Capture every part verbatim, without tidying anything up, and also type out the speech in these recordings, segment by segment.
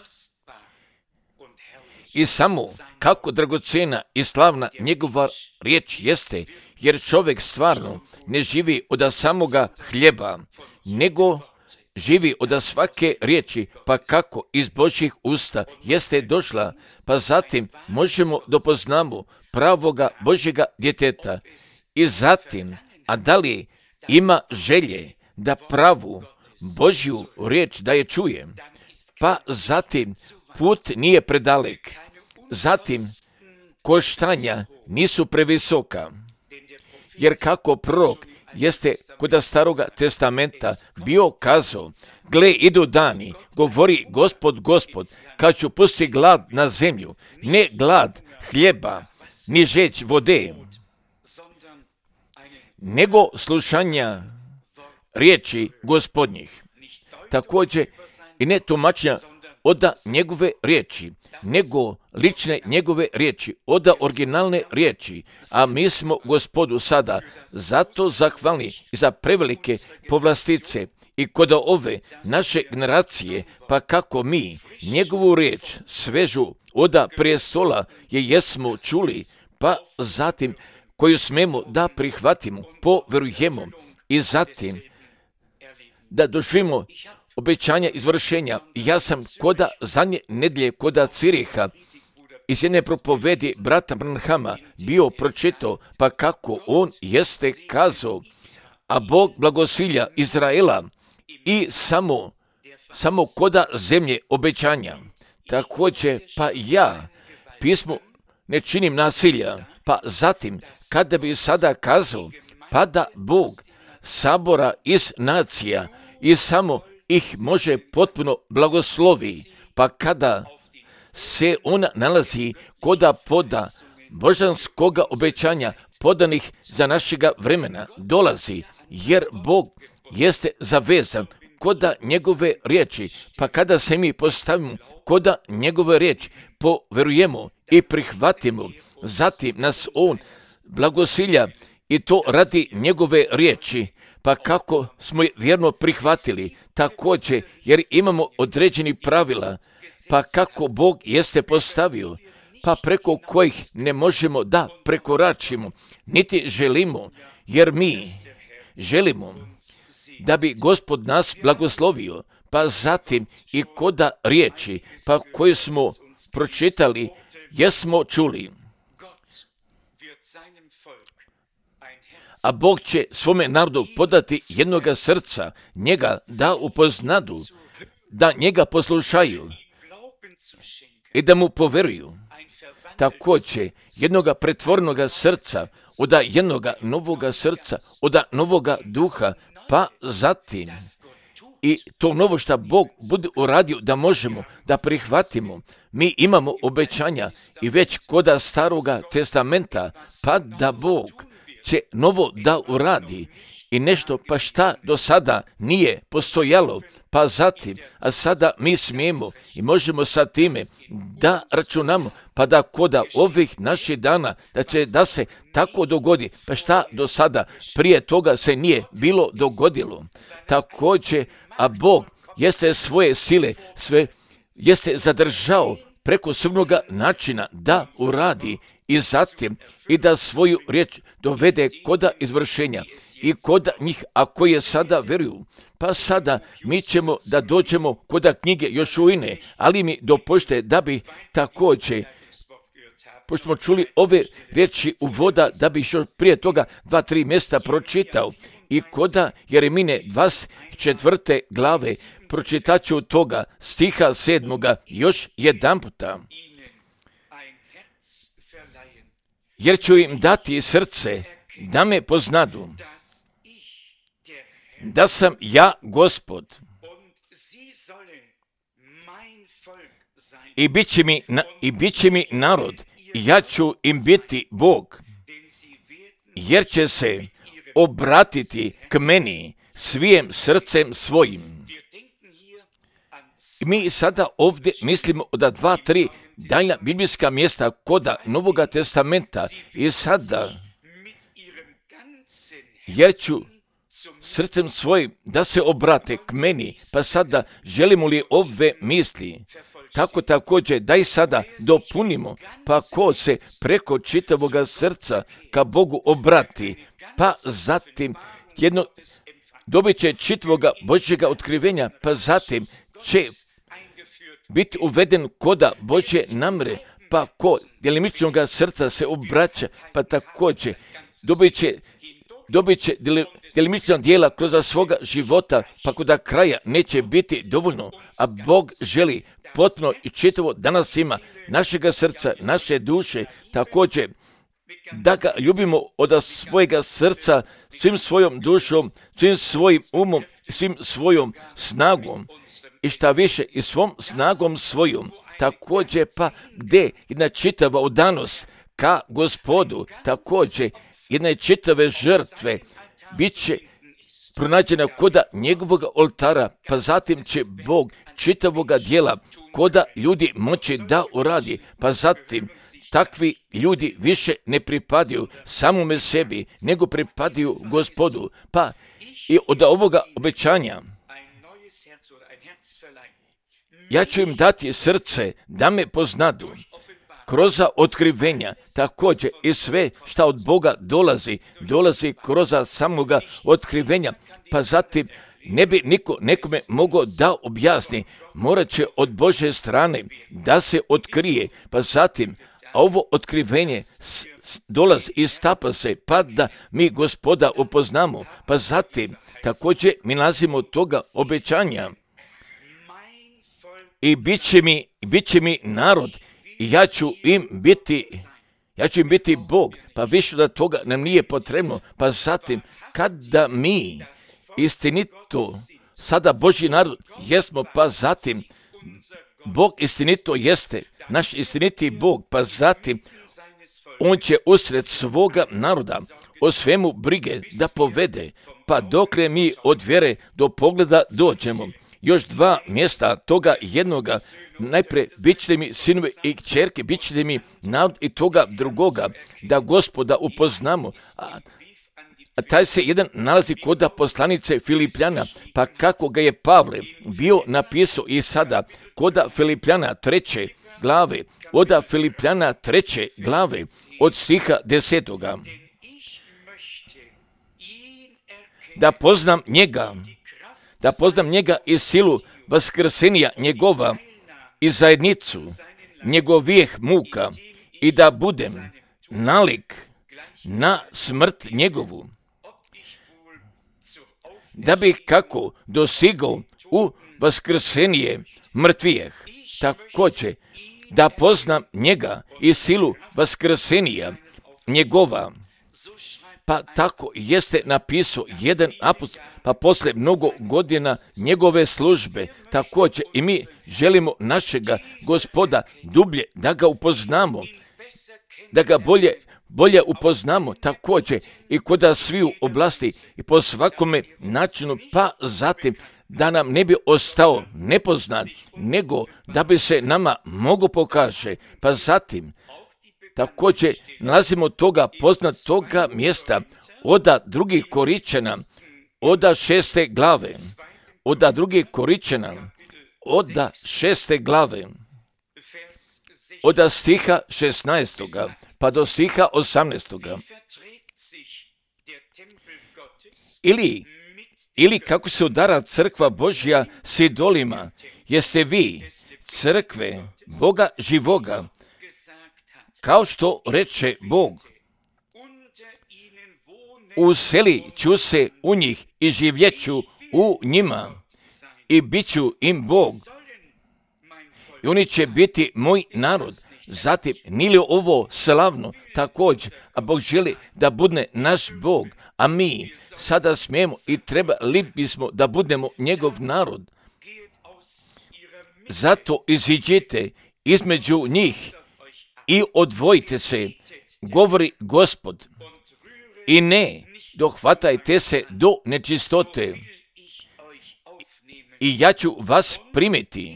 I samo kako dragocjena i slavna njegova riječ jeste, jer čovjek stvarno ne živi od samoga hljeba, nego živi od svake riječi, pa kako iz Božjih usta jeste došla, pa zatim možemo dopoznamo pravoga Božjega djeteta. I zatim, a da li ima želje da pravu Božju riječ da je čuje, pa zatim put nije predalek, zatim koštanja nisu previsoka, jer kako prorok jeste kod Staroga testamenta bio kazao, gle, idu dani, govori Gospod, Gospod, kad ću pustiti glad na zemlju, ne glad hljeba, ni žeđ vode, nego slušanja riječi Gospodnjih. Također i ne tumačenja od njegove riječi, nego lične njegove riječi, od originalne riječi, a mi smo Gospodu sada zato zahvalni i za prevelike povlastice i kod ove naše generacije, pa kako mi njegovu riječ svežu od prijestola je jesmo čuli, pa zatim koju smemo da prihvatimo, poverujemo i zatim da doživimo obećanja izvršenja. Ja sam koda zadnje nedjelje koda Ciriha iz jedne propovedi brata Branhama bio pročitao, pa kako on jeste kazao, a Bog blagosilja Izraela i samo, samo koda zemlje obećanja. Također, pa ja pismu ne činim nasilja, pa zatim, kada bi sada kazao, pa da Bog sabora iz nacija i samo ih može potpuno blagoslovi, pa kada se on nalazi koda poda božanskoga obećanja podanih za našega vremena dolazi, jer Bog jeste zavezan koda njegove riječi, pa kada se mi postavimo koda njegove riječi, poverujemo i prihvatimo, zatim nas on blagosilja i to radi njegove riječi, pa kako smo je vjerno prihvatili, također jer imamo određeni pravila, pa kako Bog jeste postavio, pa preko kojih ne možemo da prekoračimo, niti želimo, jer mi želimo da bi Gospod nas blagoslovio, pa zatim i koda riječi, pa koju smo pročitali, jesmo čuli. A Bog će svome narodu podati jednoga srca, njega da upoznadu, da njega poslušaju i da mu poveruju. Također jednoga pretvornoga srca, od jednoga novoga srca, od novoga duha, pa zatim i to novo što Bog bude uradio da možemo da prihvatimo. Mi imamo obećanja i već koda Staroga testamenta, pa da Bog će novo da uradi i nešto pa šta do sada nije postojalo, pa zatim, a sada mi smijemo i možemo sa time da računamo, pa da koda ovih naših dana, da će da se tako dogodi, pa šta do sada prije toga se nije bilo dogodilo. Također, a Bog jeste svoje sile, sve jeste zadržao preko svojega načina da uradi i zatim i da svoju riječ dovede koda izvršenja i koda njih, a koje sada veruju. Pa sada mi ćemo da dođemo koda knjige Jošuine, ali mi dopušte da bi također, pošto smo čuli ove riječi uvoda, da bi još prije toga dva, tri mjesta pročitao i koda Jeremine dvadeset četvrte glave pročitat ću toga stiha sedmoga još jedan puta. Jer ću im dati srce da me poznadu, da sam ja Gospod i bit će mi, na, i bit će mi narod i ja ću im biti Bog, jer će se obratiti k meni svijem srcem svojim. Mi sada ovdje mislimo da dva, tri daljna biblijska mjesta koda Novoga testamenta i sada, jer ću srcem svojim da se obrate k meni, pa sada želimo li ove misli tako također da i sada dopunimo, pa ko se preko čitavoga srca ka Bogu obrati, pa zatim jedno dobit će čitavoga Božjega otkrivenja, pa zatim će biti uveden koda Božje namre, pa ko djelimičnoga srca se obraća, pa također dobit će, dobit će djelimična dijela kroz svoga života, pa kod kraja neće biti dovoljno, a Bog želi potpuno i čitavo danas ima našega srca, naše duše, također da ga ljubimo od svojega srca, svim svojom dušom, svim svojim umom, svim svojom snagom i šta više i svom snagom svojom. Također pa gdje jedna čitava odanost ka Gospodu, također jedne čitave žrtve bit će pronađena koda njegovog oltara, pa zatim će Bog čitavoga dijela koda ljudi moći da uradi, pa zatim takvi ljudi više ne pripadaju samome sebi, nego pripadaju Gospodu. Pa i od ovoga obećanja ja ću im dati srce da me poznadu kroz otkrivenja, također i sve šta od Boga dolazi, dolazi kroz samoga otkrivenja, pa zatim ne bi niko nekome mogao da objasni, morat će od Božje strane da se otkrije, pa zatim ovo otkrivenje s, s, dolazi i stapa se, pa da mi Gospoda upoznamo, pa zatim također mi nalazimo toga obećanja i bit će mi, bit će mi narod i ja ću im biti, ja ću im biti Bog, pa više da toga nam nije potrebno, pa zatim kada mi istinito sada Božji narod jesmo, pa zatim Bog istinito jeste, naš istiniti Bog, pa zatim on će usred svoga naroda o svemu brige da povede, pa dokle mi od vjere do pogleda dođemo. Još dva mjesta toga jednoga, najprije bit ćete mi sinovi i kćerke, bit ćete mi narod i toga drugoga, da Gospoda upoznamo. A, a taj se jedan nalazi kod poslanice Filipljana, pa kako ga je Pavle bio napisao i sada kod Filipljana treće glave, od Filipljana treće glave, od stiha desetoga. Da poznam njega, da poznam njega i silu vaskrsenja njegova i zajednicu njegovih muka i da budem nalik na smrt njegovu, da bih kako dostigao u vaskrsenje mrtvijeh, također da poznam njega i silu vaskrsenja njegova. Pa tako jeste napisao jedan apostol, pa poslije mnogo godina njegove službe, također i mi želimo našega Gospoda dublje da ga upoznamo, da ga bolje, bolje upoznamo, također i kod sviju oblasti i po svakome načinu, pa zatim da nam ne bi ostao nepoznan, nego da bi se nama mogo pokaže, pa zatim također nalazimo toga poznat toga mjesta oda drugih Koričana, oda šeste glave, oda drugih Koričana, oda šeste glave, oda stiha šesnaestoga pa do stiha osamnaestoga. Ili, ili kako se udara crkva Božja s idolima, jeste vi crkve Boga živoga, kao što reče Bog, uselit ću se u njih i živjeću u njima i bit ću im Bog. I oni će biti moj narod. Zatim, nije li ovo slavno također, a Bog želi da bude naš Bog, a mi sada smijemo i trebali bismo da budemo njegov narod. Zato iziđite između njih i odvojite se, govori Gospod, i ne dohvatajte se do nečistote, i ja ću vas primiti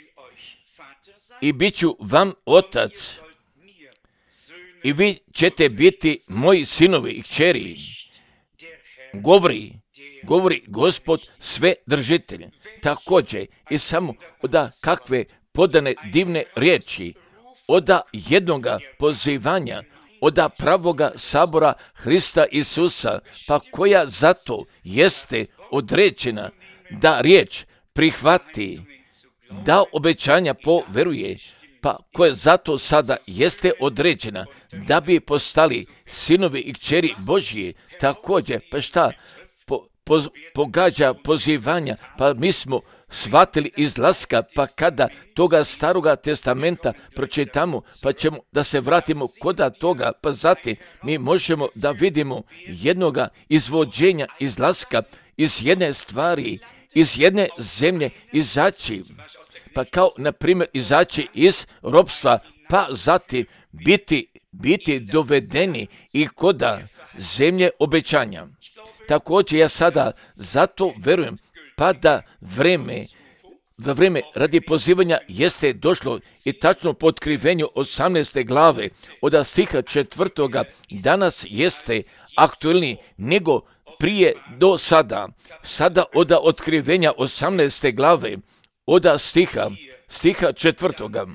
i bit ću vam otac i vi ćete biti moji sinovi i kćeri, govori, govori Gospod sve držitelj. Također i samo da kakve podane divne riječi, oda jednoga pozivanja, oda pravoga sabora Hrista Isusa, pa koja zato jeste određena da riječ prihvati, da obećanja poveruje, pa koja zato sada jeste određena da bi postali sinovi i kćeri Božije. Također, pa šta po, po, pogađa pozivanja, pa mi smo shvatili izlaska, pa kada toga staroga testamenta pročitamo, pa ćemo da se vratimo koda toga, pa zatim mi možemo da vidimo jednoga izvođenja izlaska iz jedne stvari, iz jedne zemlje izaći, pa kao na primjer izaći iz ropstva, pa zatim biti, biti dovedeni i koda zemlje obećanja. Također ja sada zato verujem, pa da vreme, da vreme radi pozivanja jeste došlo i tačno po otkrivenju osamnaeste glave od stiha četvrtoga danas jeste aktuelni nego prije do sada. Sada od otkrivenja osamnaeste glave od stiha, stiha četvrtoga.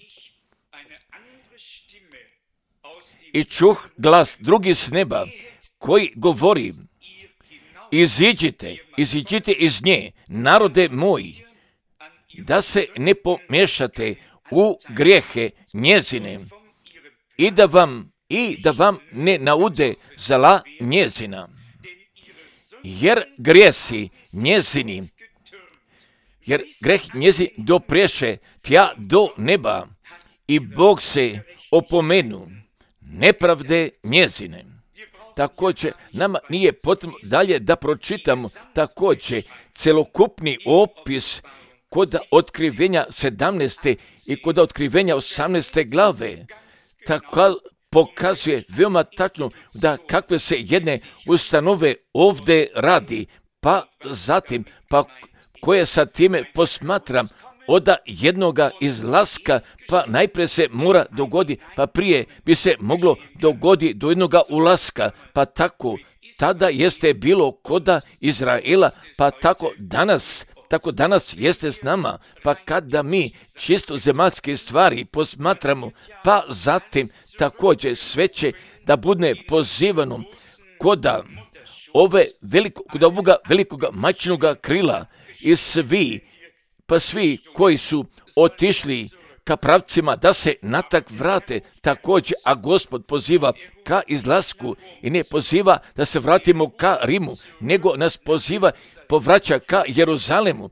I čuh glas drugi s neba koji govori: iziđite, iziđite iz nje, narode moji, da se ne pomiješate u grijehe njezine i da vam, i da vam ne naude zla njezina. Jer grijesi njezini, jer greh njezin dopreše tja do neba i Bog se opomenu nepravde njezine. Također, nama nije potrebno dalje da pročitamo također celokupni opis kod otkrivenja sedamnaeste i kod otkrivenja osamnaeste glave. Tako pokazuje veoma tačno da kakve se jedne ustanove ovdje radi, pa zatim, pa koje sa time posmatram od jednoga izlaska, pa najprije se mora dogoditi, pa prije bi se moglo dogoditi do jednoga ulaska, pa tako tada jeste bilo koda Izraela, pa tako danas, tako danas jeste s nama, pa kada mi čisto zemaljske stvari posmatramo, pa zatim također sve će da bude pozivano koda ove veliko, kod ovoga velikoga majčinoga krila i svi, pa svi koji su otišli ka pravcima da se natak vrate također, a Gospod poziva ka izlasku i ne poziva da se vratimo ka Rimu, nego nas poziva, povraća ka Jeruzalemu,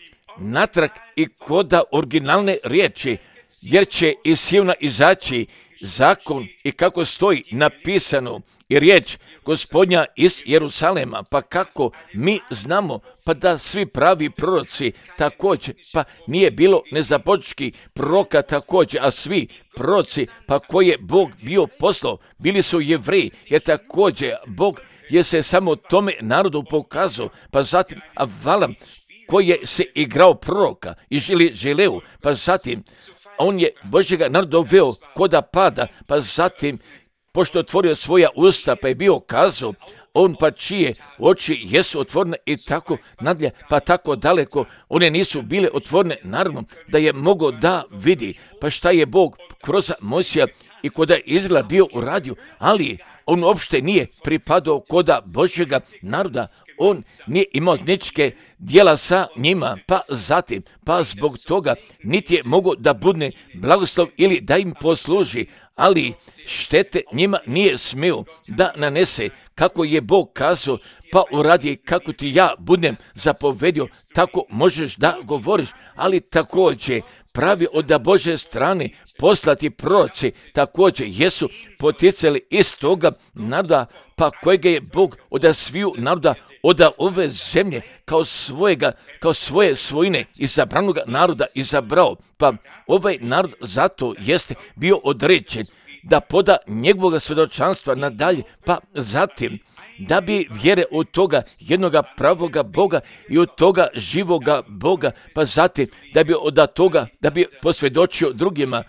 natrag i koda originalne riječi, jer će iz Sijona izaći zakon i kako stoji napisano i riječ Gospodnja iz Jeruzalema, pa kako mi znamo, pa da svi pravi proroci također, pa nije bilo nezapočki proroka također, a svi proroci, pa koje je Bog bio poslao, bili su Jevreji, jer također Bog je se samo tome narodu pokazao, pa zatim a Valam koji je se igrao proroka i želi želeo, pa zatim on je Božjega naroda doveo koda pada, pa zatim pošto je otvorio svoja usta, pa je bio kazao, on pa čije oči jesu otvorene i tako nadalje, pa tako daleko, one nisu bile otvorene, naravno da je mogao da vidi, pa šta je Bog kroz Mojsija i koda je Izraela bio uradio, ali on uopšte nije pripadao koda Božjega naroda, on nije imao ničke djela sa njima, pa zatim, pa zbog toga niti je mogao da budne blagoslov ili da im posluži, ali štete njima nije smio da nanese, kako je Bog kazao, pa uradi kako ti ja budem zapovedio, tako možeš da govoriš, ali također pravi od Božje strane poslati proroci također jesu poticali iz toga naroda, pa kojega je Bog od sviju naroda od ove zemlje kao svojega, kao svoje svojine izabranog naroda izabrao, pa ovaj narod zato jeste bio određen da poda njegovog svjedočanstva nadalje, pa zatim da bi vjere od toga jednoga pravoga Boga i od toga živoga Boga, pa zatim da bi od toga, da bi posvjedočio drugima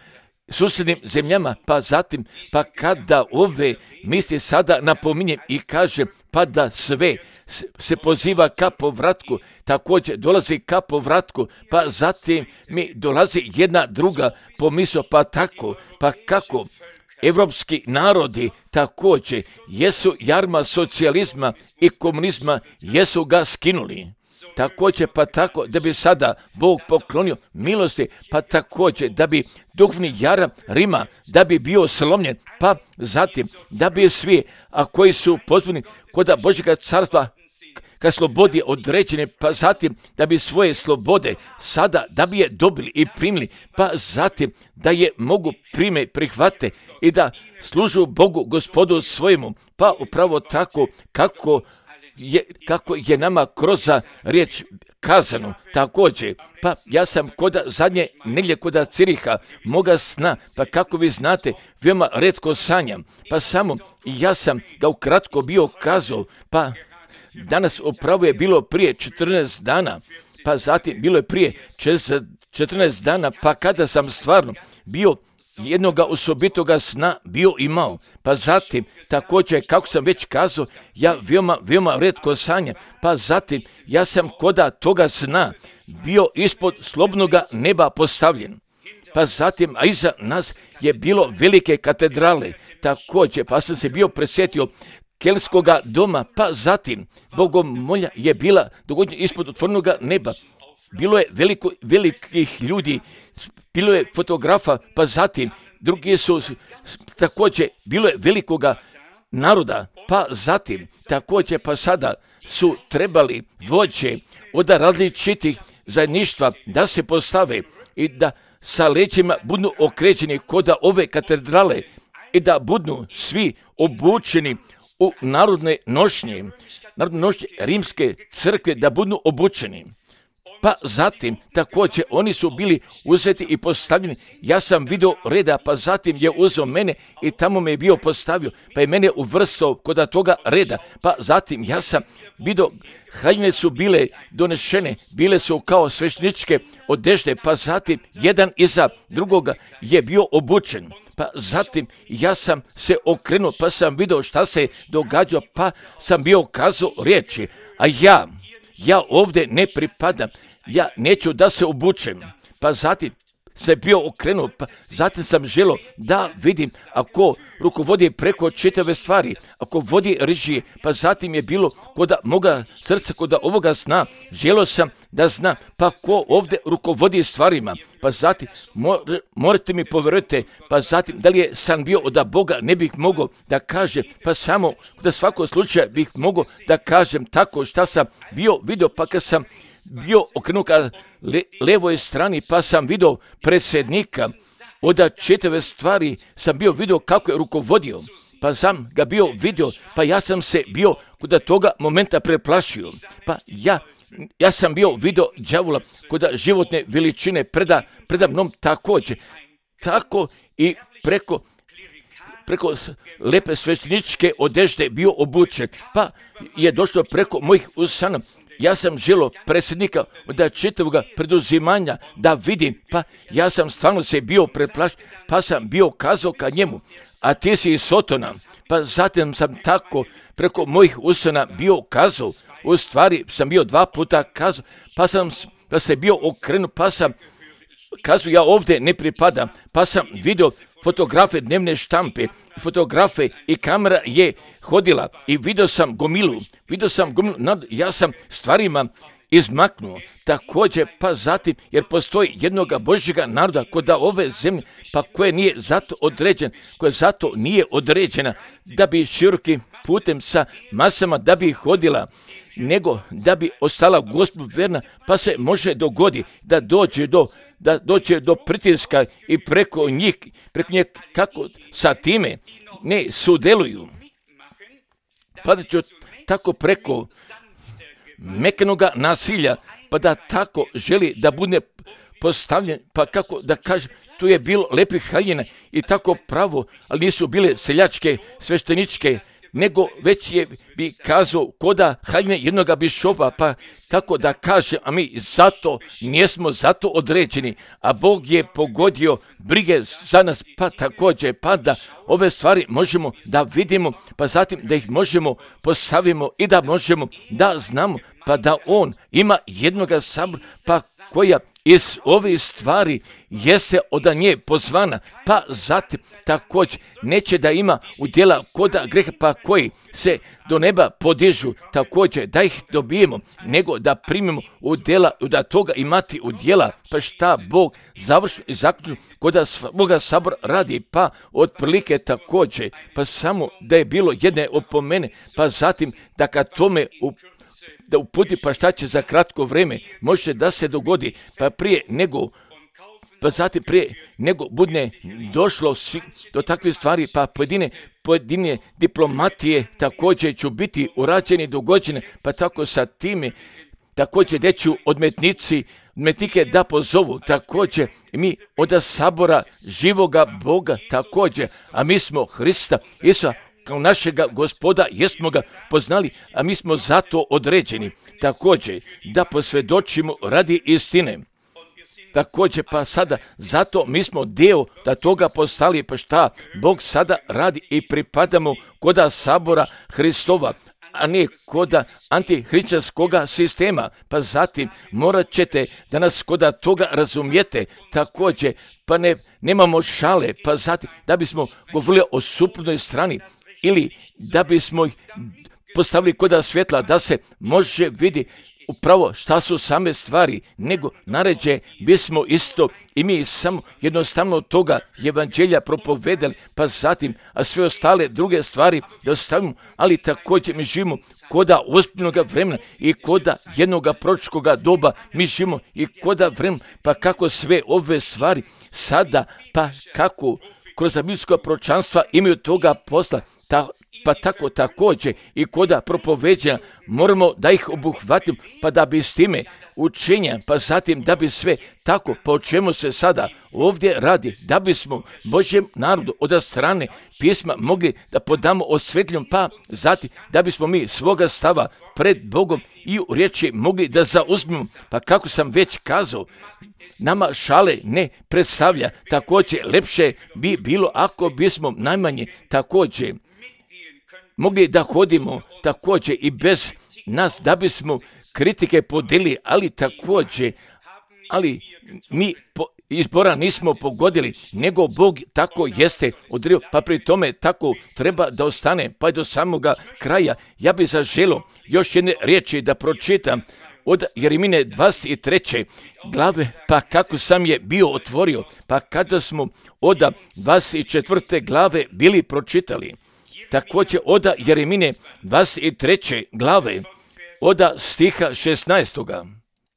susjednim zemljama, pa zatim, pa kada ove misli sada napominjem i kažem, pa da sve se poziva ka povratku, također dolazi ka povratku, pa zatim mi dolazi jedna druga pomisao, pa tako, pa kako evropski narodi također jesu jarma socijalizma i komunizma, jesu ga skinuli. Također pa tako da bi sada Bog poklonio milosti, pa također da bi duhovni jaram Rima, da bi bio slomljen, pa zatim da bi svi, a koji su pozvani kod Božjega carstva ka slobodi određene, pa zatim da bi svoje slobode sada da bi je dobili i primili, pa zatim da je mogu prime, prihvate i da služu Bogu Gospodu svojemu, pa upravo tako kako je, kako je nama kroz riječ kazano također. Pa ja sam kod zadnje negdje kod Ciriha moga sna, pa kako vi znate, veoma retko sanjam, pa samo ja sam ga ukratko bio kazao, pa danas upravo je bilo prije četrnaest dana, pa zatim bilo je prije četrnaest dana, pa kada sam stvarno bio jednoga osobitoga sna bio imao, pa zatim također kako sam već kazao, ja veoma, veoma retko sanjam, pa zatim ja sam koda toga sna bio ispod slobodnoga neba postavljen. Pa zatim, a iza nas je bilo velike katedrale, također, pa sam se bio presjetio kelskoga doma, pa zatim bogomolja je bila dogodnje ispod otvorenoga neba. Bilo je veliko, velikih ljudi, bilo je fotografa, pa zatim drugi su također, bilo je velikoga naroda, pa zatim također pa sada su trebali vođe od različitih zajedništva da se postave i da sa leđima budu okrećeni kod ove katedrale i da budu svi obučeni u narodne nošnje, narodne nošnje rimske crkve, da budu obučeni. Pa zatim također oni su bili uzeti i postavljeni. Ja sam vidio reda, pa zatim je uzeo mene i tamo me je bio postavio, pa je mene uvrstao kod toga reda. Pa zatim ja sam vidio, haljine su bile donešene, bile su kao svešteničke odežde, pa zatim jedan iza drugoga je bio obučen. Pa zatim ja sam se okrenuo, pa sam vidio šta se događa, pa sam bio kazao riječi, a ja, ja ovdje ne pripadam, ja neću da se obučem. Pa zatim se bio okrenuo, pa zatim sam želio da vidim ako rukovodi preko čitave stvari, ako vodi režije, pa zatim je bilo kod moga srca, kod ovoga sna, želio sam da znam, pa ko ovdje rukovodi stvarima, pa zatim more, morate mi povjerujete, pa zatim da li je san bio od Boga, ne bih mogao da kažem, pa samo da svakog slučaja bih mogao da kažem tako šta sam bio vidio, pa kad sam bio okrenut ka le, levoj strani, pa sam vidio predsjednika, od čitave stvari sam bio vidio kako je rukovodio, pa sam ga bio vidio, pa ja sam se bio kod toga momenta preplašio, pa ja, ja sam bio vidio đavola kod životne veličine preda, preda mnom također, tako i preko preko lepe svešteničke odežde bio obučen, pa je došlo preko mojih usana. Ja sam želio predsjednika od čitavog preduzimanja da vidim, pa ja sam stvarno se bio preplašen, pa sam bio kazao ka njemu, a ti si iz Sotona, pa zatim sam tako preko mojih usana bio kazao, u stvari sam bio dva puta kazao, pa sam pa se bio okrenuo, pa sam kazao ja ovdje ne pripadam, pa sam vidio fotografe dnevne štampe, fotografe i kamera je hodila i vidio sam gomilu, vidio sam gomilu, nad, ja sam stvarima izmaknuo, također pa zatim, jer postoji jednoga Božjega naroda kod ove zemlje, pa koje nije zato određen, koja zato nije određena da bi širokim putem sa masama da bi hodila, nego da bi ostala Gospodu verna, pa se može dogodi da dođe do da dođe do pritiska i preko njih, preko njih kako sa time ne sudjeluju. Pa da ću tako preko mekanoga nasilja, pa da tako želi da bude postavljen, pa kako da kaže, tu je bilo lepih haljina i tako pravo, ali nisu bile seljačke, svešteničke, nego već je bi kazao koda haljne jednoga bišova, pa tako da kaže, a mi zato nismo zato određeni, a Bog je pogodio brige za nas, pa također, pa da ove stvari možemo da vidimo, pa zatim da ih možemo postavimo i da možemo da znamo, pa da on ima jednoga sabora, pa koja iz ovih stvari jeste od nje pozvana, pa zatim također neće da ima udjela koda greha, pa koji se do neba podižu, također da ih dobijemo, nego da primimo udjela, da toga imati udjela, pa šta Bog završno i zaključno koda svoga sabora radi, pa otprilike također, pa samo da je bilo jedne opomene, pa zatim da kad tome u da uputi, pa šta će za kratko vrijeme, može da se dogodi, pa prije nego, pa zatim prije nego budne došlo do takvih stvari, pa pojedine, pojedine diplomatije također ću biti urađeni, dogođene, pa tako sa time, također gdje ću odmetnici, odmetnike da pozovu, također mi od sabora živoga Boga, također, a mi smo Hrista, Isusa, kao našega Gospoda, jesmo ga poznali, a mi smo zato određeni, također, da posvjedočimo radi istine. Također, pa sada, zato mi smo dio da toga postali, pa šta Bog sada radi i pripadamo koda sabora Hristova, a ne koda antihrišćanskoga sistema, pa zatim morat ćete da nas koda toga razumijete, također, pa ne, nemamo šale, pa zatim da bismo govorili o suprotnoj strani, ili da bismo ih postavili koda svjetla, da se može vidjeti upravo šta su same stvari, nego naređe bismo isto i mi samo jednostavno toga evanđelja propovedali, pa zatim, a sve ostale druge stvari da ostavimo, ali također mi živimo koda ozbiljnoga vremena i koda jednoga proročkoga doba, mi živimo i koda vremena, pa kako sve ove stvari sada, pa kako kroz biblijsko proročanstva imaju toga posla, ta, pa tako također i koda propoveđa moramo da ih obuhvatimo, pa da bi s time učenja, pa zatim da bi sve tako, po čemu se sada ovdje radi, da bismo Božjem narodu od strane pisma mogli da podamo osvetljom, pa zatim da bismo mi svoga stava pred Bogom i u riječi mogli da zauzmemo, pa kako sam već kazao, nama šale ne predstavlja, također lepše bi bilo ako bismo najmanje također mogli da hodimo također i bez nas, da bismo kritike podeli, ali također, ali mi po, izbora nismo pogodili, nego Bog tako jeste odrio, pa pri tome tako treba da ostane, pa do samoga kraja. Ja bih zaželio još jedne riječi da pročitam od Jeremine dvadeset treće glave, pa kako sam je bio otvorio, pa kada smo od dvadeset četvrte glave bili pročitali, također od Jeremine dvadeset treće glave, od stiha šesnaestoga.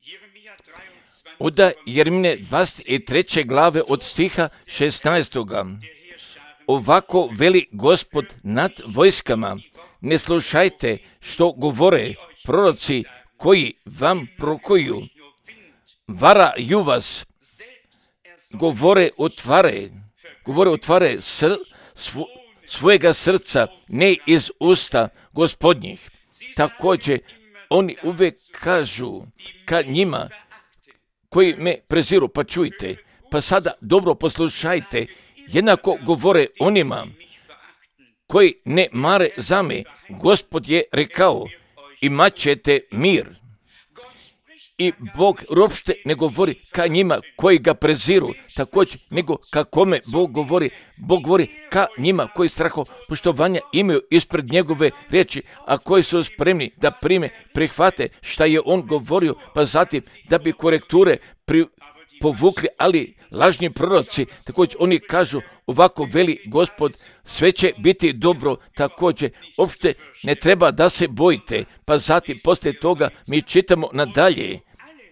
Od Jeremine dvadeset treće glave od stiha šesnaestoga. Ovako veli Gospod nad vojskama, ne slušajte što govore proroci koji vam prokuju. Varaju vas, govore otvare, govore otvare sr, svo, svojega srca, ne iz usta gospodnjih. Također, oni uvijek kažu kad njima koji me preziru, pa čujte, pa sada dobro poslušajte, jednako govore onima koji ne mare za me. Gospod je rekao, imat ćete mir. I Bog uopšte ne govori ka njima koji ga preziru, također nego ka kome Bog govori. Bog govori ka njima koji straho poštovanja imaju ispred njegove riječi, a koji su spremni da prime, prihvate šta je on govorio, pa zatim da bi korekture pri, povukli, ali lažni proroci, također oni kažu ovako veli Gospod, sve će biti dobro, također uopšte ne treba da se bojite, pa zatim poslije toga mi čitamo nadalje.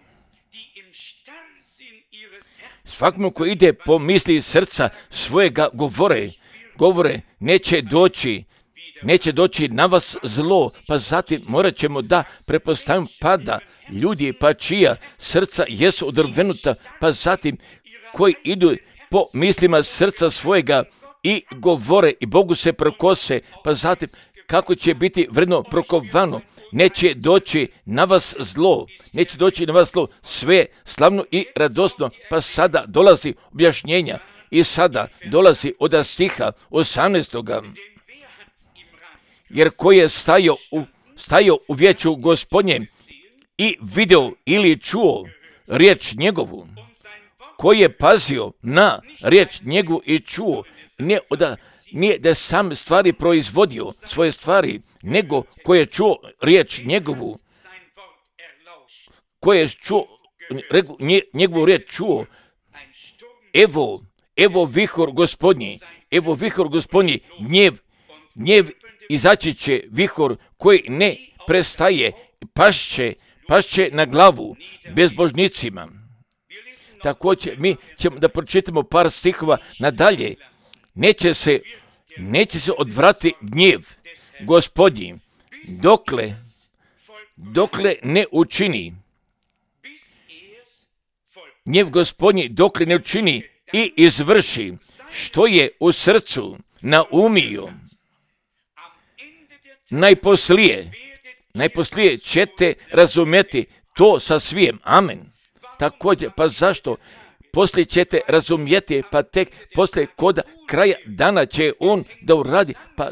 Svakom ko ide po misli srca svojega govore, govore neće doći, neće doći na vas zlo, pa zatim morat ćemo da prepostavimo pada ljudi pa čija srca jesu odrvenuta, pa zatim koji idu po mislima srca svojega i govore i Bogu se prokose, pa zatim kako će biti vredno prokovano, neće doći na vas zlo, neće doći na vas zlo, sve slavno i radosno, pa sada dolazi objašnjenja i sada dolazi od stiha osamnaestoga. Jer ko je stajao u, stajao u vijeću Gospodnjem i video ili čuo riječ njegovu, ko je pazio na riječ njegovu i čuo, nije, da, nije da sam stvari proizvodio, svoje stvari, nego ko je čuo riječ njegovu, ko je čuo, njegovu riječ čuo, evo, evo vihor Gospodnji, evo vihor Gospodnji, gnjev, gnjev izaći će vihor koji ne prestaje, pašće, pašće na glavu bezbožnicima. Također mi ćemo da pročitamo par stihova nadalje. Neće se, neće se odvrati gnjev Gospodnji, dokle, dokle ne učini. Gnjev Gospodnji dokle ne učini i izvrši što je u srcu naumio. Najposlije, najposlije ćete razumjeti to sa svijem. Amen. Također, pa zašto? Poslije ćete razumjeti, pa tek poslije koda kraja dana će on da uradi, pa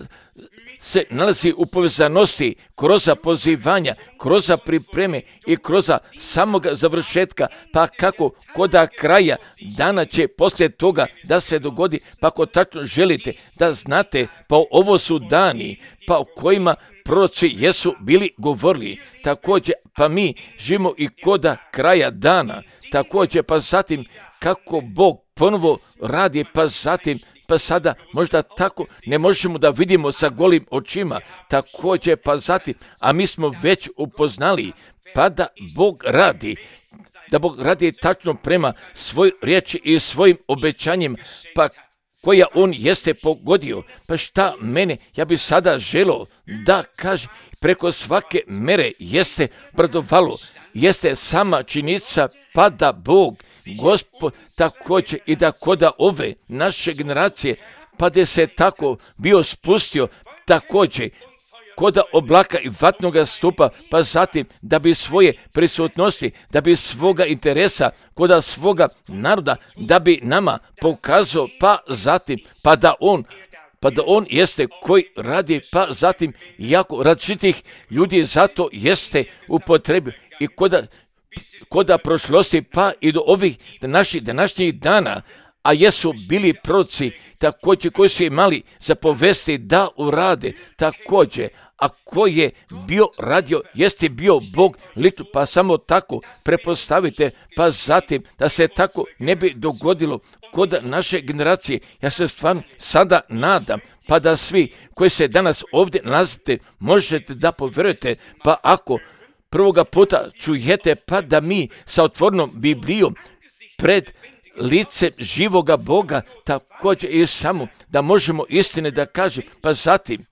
se nalazi u povezanosti kroz pozivanja, kroz pripreme i kroz samoga završetka, pa kako koda kraja dana će poslije toga da se dogodi, pa ako tačno želite da znate, pa ovo su dani, pa o kojima proroci jesu bili govorili. Također, pa mi živimo i koda kraja dana. Također, pa zatim kako Bog ponovo radi, pa zatim, pa sada možda tako ne možemo da vidimo sa golim očima. Također, pa zatim, a mi smo već upoznali, pa da Bog radi, da Bog radi tačno prema svoj riječi i svojim obećanjem, pa koja on jeste pogodio. Pa šta mene, ja bi sada želio da kaže, preko svake mere jeste bradovalo, jeste sama činjenica, pa da Bog, Gospod, također i da koda ove naše generacije, pa da se tako bio spustio, također koda oblaka i vatnoga stupa, pa zatim da bi svoje prisutnosti, da bi svoga interesa, koda svoga naroda, da bi nama pokazao, pa zatim, pa da on, pa da on jeste koji radi, pa zatim, jako različitih ljudi zato jeste u potrebi i koda, koda prošlosti, pa i do ovih naših današnjih dana, a jesu bili proroci također koji su imali za povesti da urade također, a ko je bio radio, jeste bio Bog litu, pa samo tako prepostavite, pa zatim da se tako ne bi dogodilo kod naše generacije. Ja se stvarno sada nadam, pa da svi koji se danas ovdje nalazite možete da povjerujete, pa ako prvoga puta čujete, pa da mi sa otvorenom Biblijom pred lice živoga Boga, također i samo da možemo istine da kažem, pa zatim,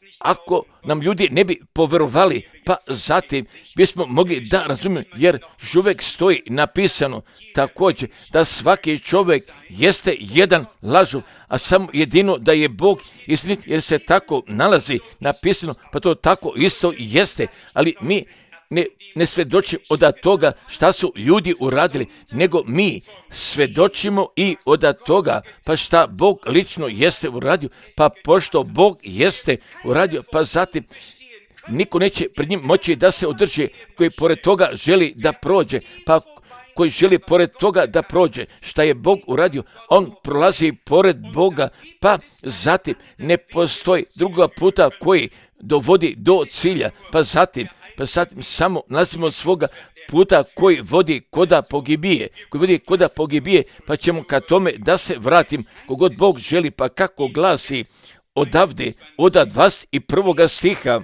ako nam ljudi ne bi povjerovali, pa zatim bismo mogli da razumijemo, jer uvijek stoji napisano također da svaki čovjek jeste jedan lažov, a samo jedino da je Bog istinit, jer se tako nalazi napisano, pa to tako isto jeste, ali mi ne, ne svjedočimo od toga šta su ljudi uradili, nego mi svjedočimo i od toga pa šta Bog lično jeste uradio, pa pošto Bog jeste uradio, pa zatim niko neće pred njim moći da se održi koji pored toga želi da prođe, pa koji želi pored toga da prođe šta je Bog uradio, on prolazi pored Boga, pa zatim ne postoji druga puta koji dovodi do cilja, pa zatim pa zatim samo nalazimo svoga puta koji vodi koda pogibije, koji vodi koda pogibije, pa ćemo ka tome da se vratim, kogod Bog želi, pa kako glasi odavde, od dvadeset prvog stiha.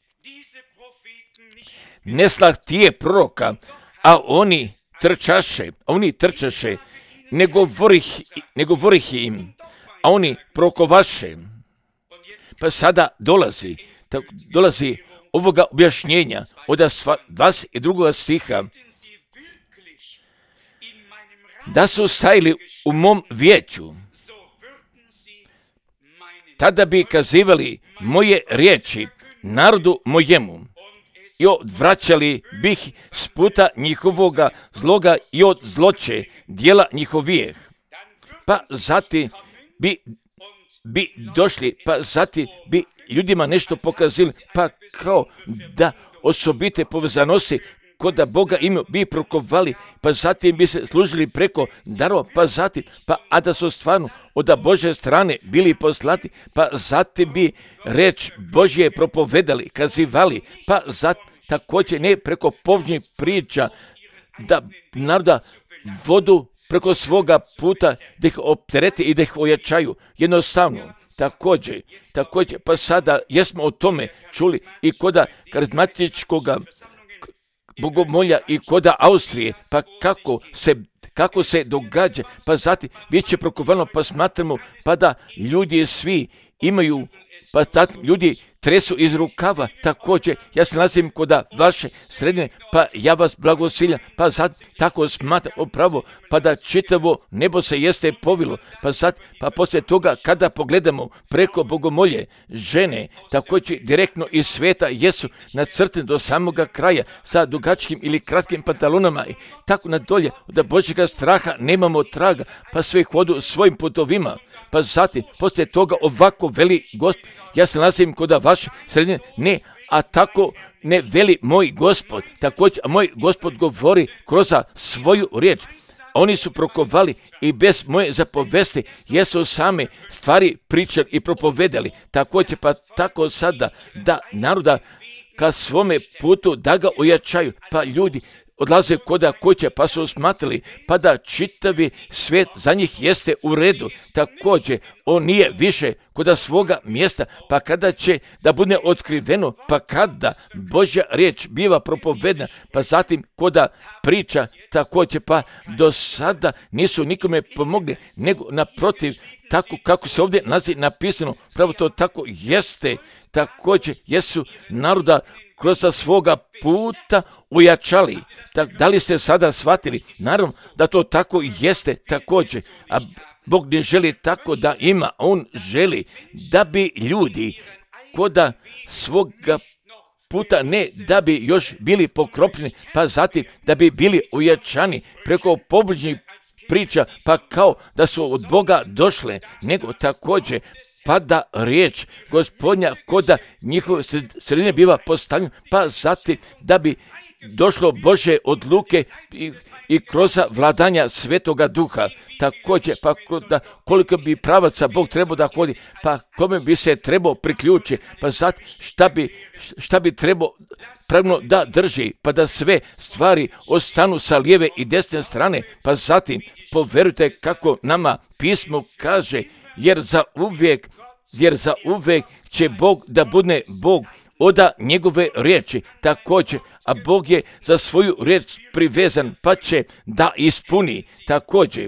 Ne slah tije proroka, a oni trčaše, oni trčaše, ne govorih, ne govorih im, a oni prokovaše. Pa sada dolazi, tako, dolazi ovoga objašnjenja od dvadeset drugog stiha, da su stajali u mom vijeću, tada bi kazivali moje riječi narodu mojemu i odvraćali bih s puta njihovoga zloga i od zloće dijela njihovijeh. Pa zatim bi, bi došli, pa zatim bi ljudima nešto pokazali, pa kao da osobite povezanosti kod da Boga ime bi prokovali, pa zatim bi se služili preko darova, pa zatim, pa a da su stvarno od Božje strane bili poslati, pa zatim bi reč Božje propovedali, kazivali, pa zatim također ne preko povžnjih priča da naroda vodu preko svoga puta da ih opterete i da ih ojačaju. Jednostavno, također, također, pa sada jesmo o tome čuli i koda karizmatičkoga bogomolja i koda Austrije, pa kako se kako se događa, pa zatim bit će prokovano, pa smatramo, pa da ljudi svi imaju, pa zatim ljudi tresu iz rukava, također, ja se nalazim koda vaše sredine, pa ja vas blagosiljam, pa sad tako smatram upravo, pa da čitavo nebo se jeste povilo, pa sad, pa poslije toga kada pogledamo preko bogomolje žene, također direktno iz sveta jesu nacrtene do samoga kraja sa dugačkim ili kratkim pantalonama i tako nadolje, da Božjega straha nemamo traga, pa sve hodu svojim putovima, pa zatim poslije toga ovako veli Gospod, ja se nalazim koda vaše sredine, ne, a tako ne veli moj Gospod, također, a moj Gospod govori kroz svoju riječ. Oni su prokovali i bez moje zapovesti jesu same stvari pričali i propovedali. Također, pa tako sada da naroda ka svome putu da ga ojačaju, pa ljudi odlaze koda kuće, pa su smatrali, pa da čitavi svijet za njih jeste u redu. Također, on nije više koda svoga mjesta, pa kada će da bude otkriveno, pa kada Božja riječ biva propovedna, pa zatim koda priča, također, pa do sada nisu nikome pomogli, nego naprotiv, tako kako se ovdje naziv napisano, pravo to tako jeste, također jesu naroda kroz svoga puta ujačali. Tak, da li ste sada shvatili? Naravno da to tako jeste također, a Bog ne želi tako da ima, on želi da bi ljudi koda svoga puta ne da bi još bili pokropljeni, pa zatim da bi bili ujačani preko pobližnjih priča, pa kao da su od Boga došle, nego također pa da riječ Gospodnja koda njihove sredine biva postavljena, pa zatim da bi došlo Bože odluke i, i kroz vladanja Svetoga Duha. Također, pa da koliko bi pravaca Bog trebao da hodi, pa kome bi se trebao priključiti, pa zatim šta bi, šta bi trebao pravno da drži, pa da sve stvari ostanu sa lijeve i desne strane, pa zatim poverujte kako nama pismo kaže, jer za uvijek, jer za uvijek će Bog da bude Bog oda njegove riječi, također, a Bog je za svoju riječ privezan, pa će da ispuni, također.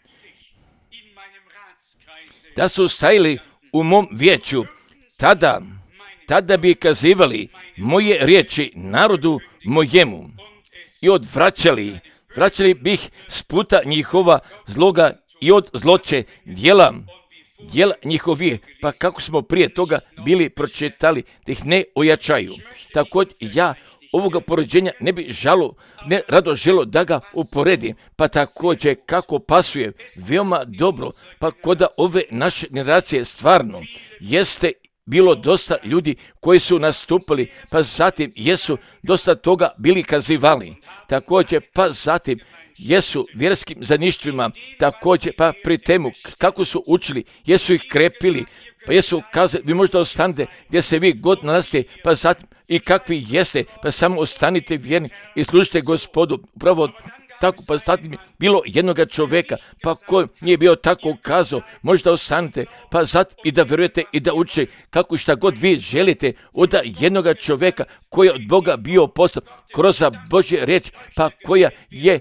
Da su stajali u mom vijeću, tada, tada bi kazivali moje riječi narodu mojemu i odvraćali, vraćali bih s puta njihova zloga i od zloće dijela, dijela njihovih, pa kako smo prije toga bili pročitali, da ih ne ojačaju. Također ja ovoga poređenja ne bi žalo, ne rado želo da ga uporedim, pa također kako pasuje veoma dobro, pa koda ove naše generacije stvarno jeste bilo dosta ljudi koji su nastupili, pa zatim jesu dosta toga bili kazivali. Također, pa zatim jesu vjerskim zaništvima, također, pa pri temu kako su učili, jesu ih krepili, pa jesu kazali, vi možda ostanete gdje se vi god nalazite, pa zatim i kakvi jeste, pa samo ostanite vjerni i služite Gospodu. Upravo tako, pa zatim bilo jednoga čovjeka, pa ko nije bio tako kazao, možda ostanete, pa zatim i da vjerujete i da učite kako šta god vi želite od jednoga čovjeka koji je od Boga bio poslan kroz Božje riječ, pa koja je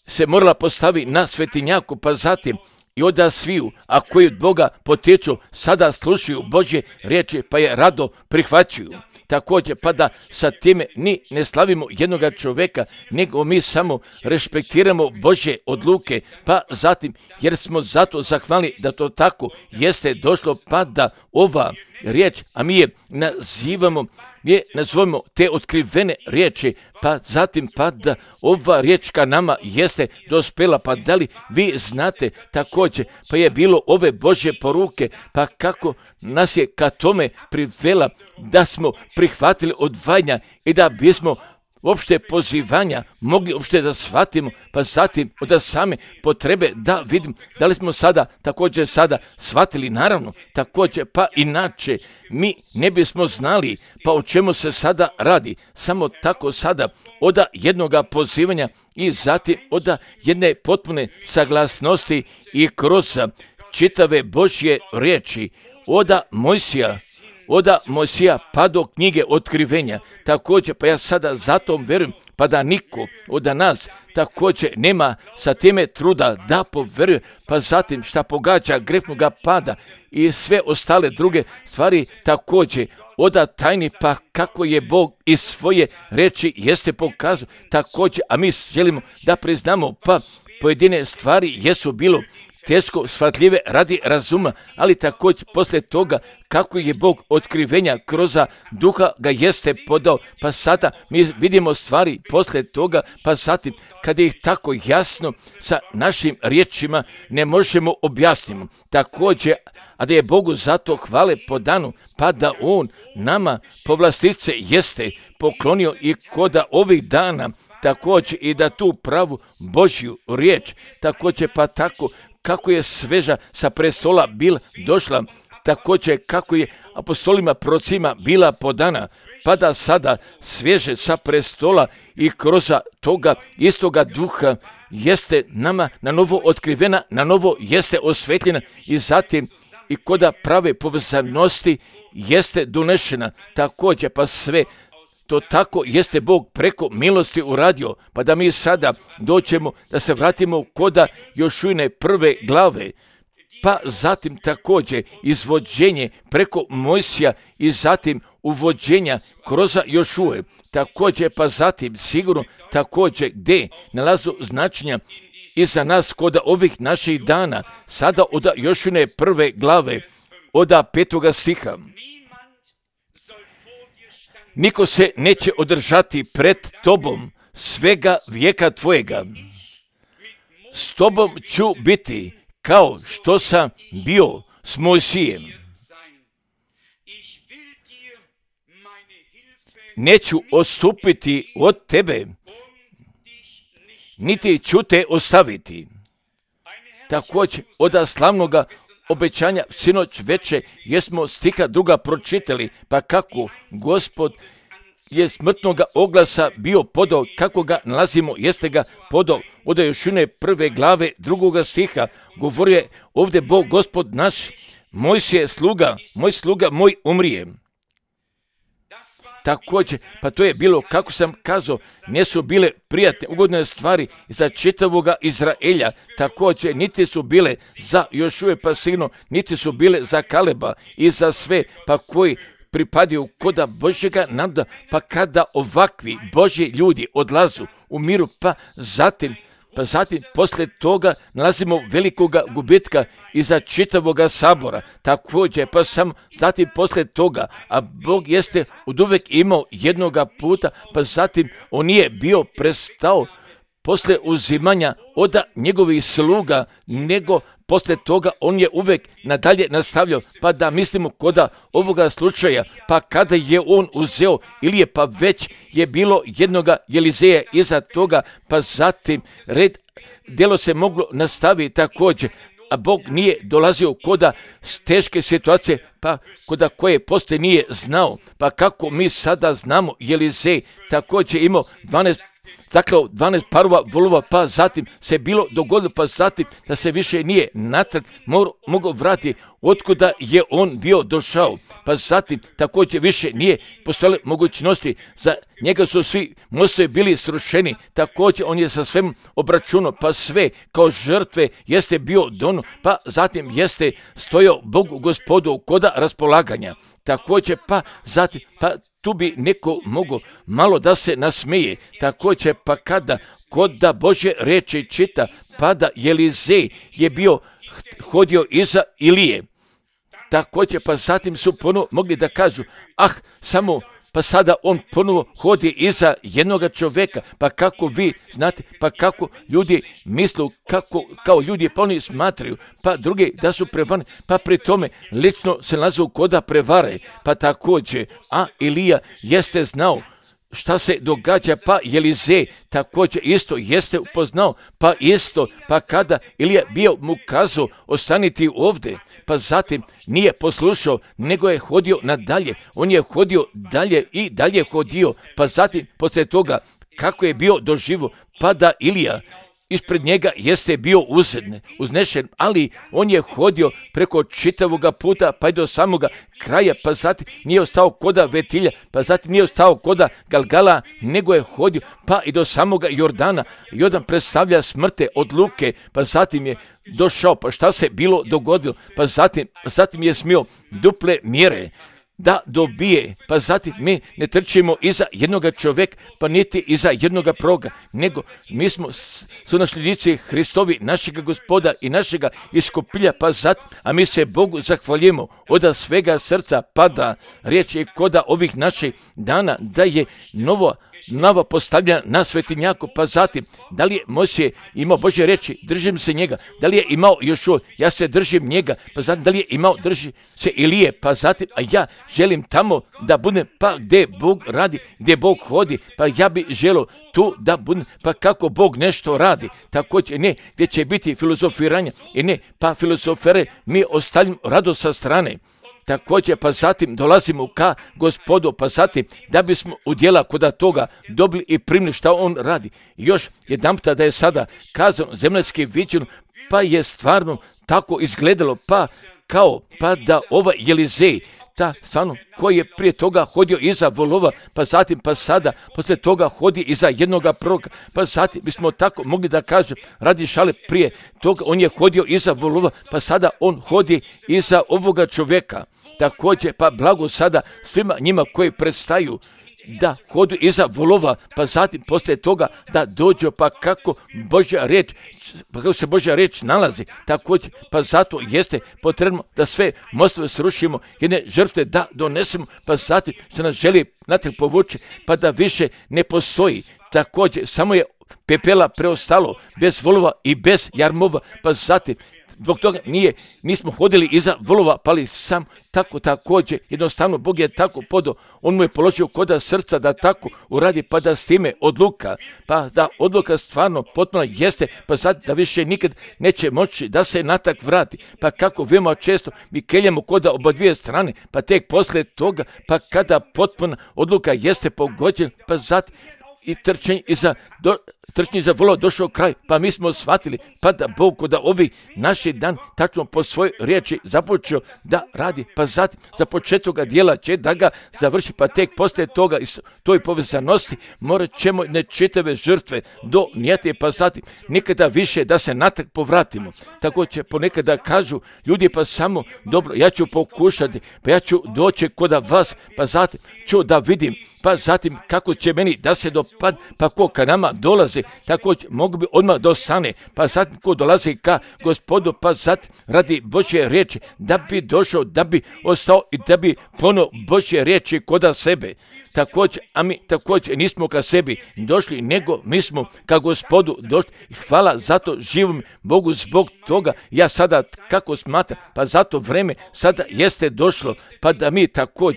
se morala postavi na svetinjaku, pa zatim i onda sviju, a koji od Boga potječu, sada slušaju Božje riječi, pa je rado prihvaćuju. Također, pa da sa time ni ne slavimo jednoga čovjeka, nego mi samo respektiramo Božje odluke, pa zatim, jer smo zato zahvalni da to tako jeste došlo, pa da ova riječ, a mi je nazivamo, mi je nazovemo te otkrivene riječi, pa zatim pa da ova riječ ka nama jeste dospela, pa da li vi znate također, pa je bilo ove Božje poruke, pa kako nas je ka tome privela da smo prihvatili odvajanja i da bismo uopšte pozivanja mogli uopšte da shvatimo, pa zatim od same potrebe da vidim da li smo sada također sada shvatili, naravno također pa inače mi ne bismo znali pa o čemu se sada radi, samo tako sada od jednoga pozivanja i zatim od jedne potpune saglasnosti i kroz čitave Božje riječi od Mojsija Oda Mojsija pa do knjige otkrivenja. Također, pa ja sada zato verujem, pa da niko od nas također nema sa time truda da poveruje, pa zatim šta pogađa grefnoga pada i sve ostale druge stvari također oda tajni, pa kako je Bog iz svoje reči jeste pokazao također, a mi želimo da priznamo, pa pojedine stvari jesu bilo teško shvatljive radi razuma, ali također poslije toga kako je Bog otkrivenja kroz duha ga jeste podao, pa sada mi vidimo stvari poslije toga, pa zatim kada ih tako jasno sa našim riječima ne možemo objasniti. Također, a da je Bogu zato hvale po danu, pa da On nama povlastice jeste poklonio i koda ovih dana, također i da tu pravu Božju riječ, također pa tako kako je sveža sa prestola bila došla, također kako je apostolima procima bila podana, pa da sada svježe sa prestola i kroz toga istoga duha jeste nama na novo otkrivena, na novo jeste osvetljena i zatim i koda prave povezanosti jeste donešena, također pa sve to tako jeste Bog preko milosti uradio, pa da mi sada doćemo da se vratimo koda Jošujine prve glave, pa zatim također izvođenje preko Mojsija i zatim uvođenja kroz Jošuje, također pa zatim sigurno također gdje nalazu značenja i za nas koda ovih naših dana, sada od Jošujine prve glave, od petoga stiha. Niko se neće održati pred tobom svega vijeka tvojega. S tobom ću biti kao što sam bio s Mojsijem. Neću odstupiti od tebe, niti ću te ostaviti. Također od slavnoga obećanja sinoć veče jesmo stiha druga pročitali, pa kako Gospod je smrtnoga oglasa bio podao, kako ga nalazimo, jeste ga podao od Jošujine prve glave drugoga stiha, govori je ovdje Bog Gospod naš, moj si je sluga, moj sluga, moj umrije. Također, pa to je bilo, kako sam kazao, ne su bile prijatne, ugodne stvari za čitavoga Izraelja, također niti su bile za Jošuje pa sigurno, niti su bile za Kaleba i za sve, pa koji pripadaju koda Božjega nada, pa kada ovakvi Božji ljudi odlazu u miru, pa zatim, pa zatim poslije toga nalazimo velikoga gubitka iza čitavoga sabora, također pa samo zatim poslije toga, a Bog jeste oduvek imao jednoga puta, pa zatim on nije bio prestao poslije uzimanja od njegovih sluga, nego poslije toga on je uvek nadalje nastavljao, pa da mislimo koda ovoga slučaja, pa kada je on uzeo ili je pa već je bilo jednoga Elizeja iza toga, pa zatim red djelo se moglo nastaviti također, a Bog nije dolazio koda teške situacije, pa koda koje poslije nije znao, pa kako mi sada znamo Elizej također imao dvanaest zaklao dvanaest parova volova, pa zatim se bilo dogodilo, pa zatim da se više nije natrag mogao vratiti otkuda je on bio došao, pa zatim također više nije postojale mogućnosti, za njega su svi mostovi bili srušeni, također on je sa svem obračunao, pa sve kao žrtve jeste bio dono, pa zatim jeste stojao Bogu Gospodu koda raspolaganja, također pa zatim pa tu bi neko mogao malo da se nasmeje, također pa kada kod da Božje riječi čita, pa da Elizej je bio hodio iza Ilije, također pa zatim su ponovo mogli da kažu, ah, samo pa sada on ponovo hodi iza jednoga čovjeka, pa kako vi znate, pa kako ljudi mislu, kako kao ljudi pa oni smatraju, pa drugi da su prevarni, pa pri tome lično se nalazu koda prevare, pa također, a Ilija jeste znao šta se događa, pa Elizej također isto jeste upoznao, pa isto, pa kada Ilija bio mu kazao ostaniti ovdje, pa zatim nije poslušao, nego je hodio nadalje, on je hodio dalje i dalje hodio, pa zatim poslije toga kako je bio doživo, pa da Ilija ispred njega jeste bio uzedne, uznešen, ali on je hodio preko čitavoga puta, pa i do samoga kraja, pa zatim nije ostao koda Vetilja, pa zatim nije ostao koda Galgala, nego je hodio pa i do samoga Jordana. Jordan predstavlja smrte od Luke, pa zatim je došao, pa šta se bilo dogodilo, pa zatim, zatim je smio duple mjere da dobije, pa zatim mi ne trčimo iza jednoga čovjeka, pa niti iza jednoga proga, nego mi smo su nasljednici Hristovi, našega Gospoda i našega iskupilja, pa zatim, a mi se Bogu zahvaljujemo od svega srca, pa da riječ je koda ovih naših dana, da je novo nova postavljena na svetinjaku, pa zatim, da li je Mojsije imao Božje reči, držim se njega, da li je imao Jošua, ja se držim njega, pa zatim, da li je imao, drži se Ilije, pa zatim, a ja želim tamo da budem, pa gdje Bog radi, gdje Bog hodi, pa ja bi želio tu da budem, pa kako Bog nešto radi, također ne, gdje će biti filozofiranja, i ne, pa filozofere mi ostavljamo rado sa strane. Također, pa zatim dolazimo ka Gospodu, pa zatim da bismo udjela koda toga dobili i primili šta on radi. I još jedanputa da je sada kazano zemaljski viđeno, pa je stvarno tako izgledalo, pa kao, pa da ovaj Elizej, ta stvarno koji je prije toga hodio iza volova, pa zatim pa sada poslije toga hodi iza jednoga proroka, pa zatim bismo tako mogli da kažem radi šale prije toga on je hodio iza volova, pa sada on hodi iza ovoga čovjeka. Također pa blago sada svima njima koji predstaju da hodu iza volova, pa zatim poslije toga da dođu, pa kako Božja riječ, pa kako se Božja riječ nalazi, također, pa zato jeste potrebno da sve mostove srušimo, jedne žrtve da donesemo, pa zatim što nas želi natrag povući, pa da više ne postoji. Također, samo je pepela preostalo, bez volova i bez jarmova, pa zatim zbog toga nije, nismo hodili iza volova, pali sam tako također, jednostavno Bog je tako podao, on mu je položio koda srca da tako uradi, pa da s time odluka, pa da odluka stvarno potpuno jeste, pa sad da više nikad neće moći da se natak vrati, pa kako veoma često mi keljamo koda oba dvije strane, pa tek poslije toga, pa kada potpuna odluka jeste pogođen, pa zatim i trčenje iza, do, trčnji za volova došao kraj, pa mi smo shvatili, pa da Bog kod ovi naši dan tačno po svojoj riječi započeo da radi, pa zatim za početka dijela će da ga završi, pa tek poslije toga i toj povezanosti morat ćemo nečitave žrtve donijeti, pa zatim nikada više da se natrag povratimo. Tako će ponekada kažu ljudi, pa samo dobro, ja ću pokušati, pa ja ću doći kod vas, pa zatim ću da vidim, pa zatim kako će meni da se dopad, pa ko ka nama dolazi, tako mogu bi odmah dostane, pa zatim ko dolazi ka Gospodu, pa zatim radi Božje riječi, da bi došao, da bi ostao i da bi ponovo Božje riječi koda sebe. Također, a mi također nismo ka sebi došli, nego mi smo ka Gospodu došli. Hvala zato živom Bogu zbog toga. Ja sada kako smatram, pa zato vreme sada jeste došlo, pa da mi također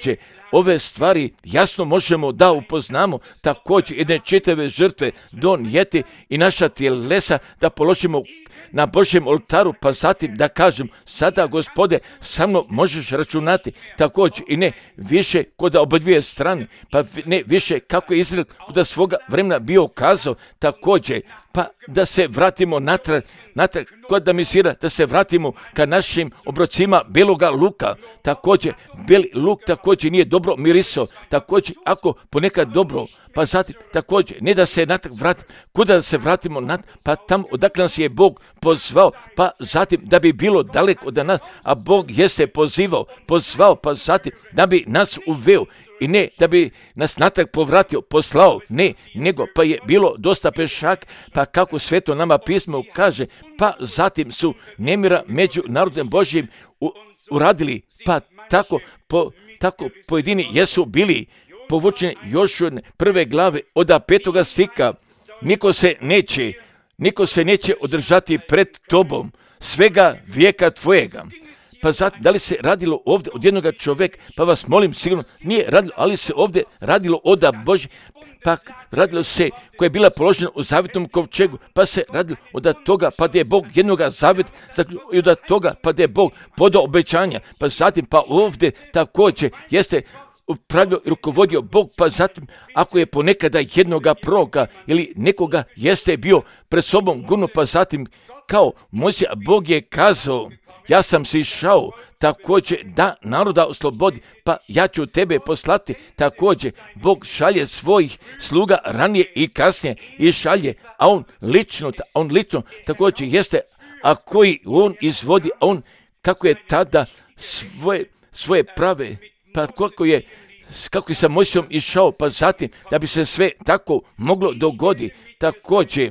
ove stvari jasno možemo da upoznamo, također jedne čitave žrtve donijeti i naša tjelesa da položimo na Božjem oltaru, pa zatim da kažem, sada Gospode, sa mnom možeš računati, također i ne više kod obadvije strane, pa ne više kako je Izrael kod svoga vremena bio kazao, također, pa da se vratimo natrag, natrag kod da misira, da se vratimo ka našim obrocima beloga luka, također, beli luk također nije dobro mirisao, također, ako ponekad dobro, pa zatim također, ne da se natrag vratimo, kuda da se vratimo natrag, pa tamo odakle nas je Bog pozvao, pa zatim da bi bilo daleko od nas, a Bog jeste pozivao, pozvao, pa zatim da bi nas uveo i ne da bi nas natrag povratio, poslao, ne, nego pa je bilo dosta pešak, pa kako sveto nama pismo kaže, pa zatim su nemira među narodom Božjim u, uradili, pa tako, po, tako pojedini jesu bili povučeni Jošuine prve glave od petoga stika, niko se neće, niko se neće održati pred tobom svega vijeka tvojega. Pa zato, da li se radilo ovdje od jednoga čovjeka, pa vas molim, sigurno nije radilo, ali se ovdje radilo od Božje, pa radilo se koja je bila položena u zavjetnom kovčegu, pa se radilo od toga, pa da je Bog jednoga zavjet, i od toga, pa da je Bog podao obećanja, pa zatim, pa ovdje također jeste upravljao i rukovodio Bog, pa zatim ako je ponekada jednoga proroka ili nekoga jeste bio pred sobom gurno, pa zatim kao Mojsija, Bog je kazao, ja sam si išao također da naroda oslobodi, pa ja ću tebe poslati. Također Bog šalje svojih sluga ranije i kasnije i šalje, a on lično, a on lično također jeste, a koji on izvodi, a on kako je tada svoje, svoje prave, pa kako je kako je sa Mojsijom išao, pa zatim da bi se sve tako moglo dogoditi. Također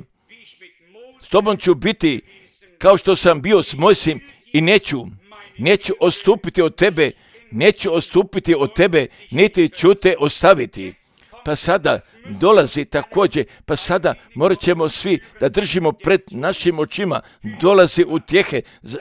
s tobom ću biti kao što sam bio s Mojsijem i neću, neću odstupiti od tebe, neću odstupiti od tebe, niti ću te ostaviti. Pa sada dolazi također, pa sada morat ćemo svi da držimo pred našim očima, dolazi utjehe,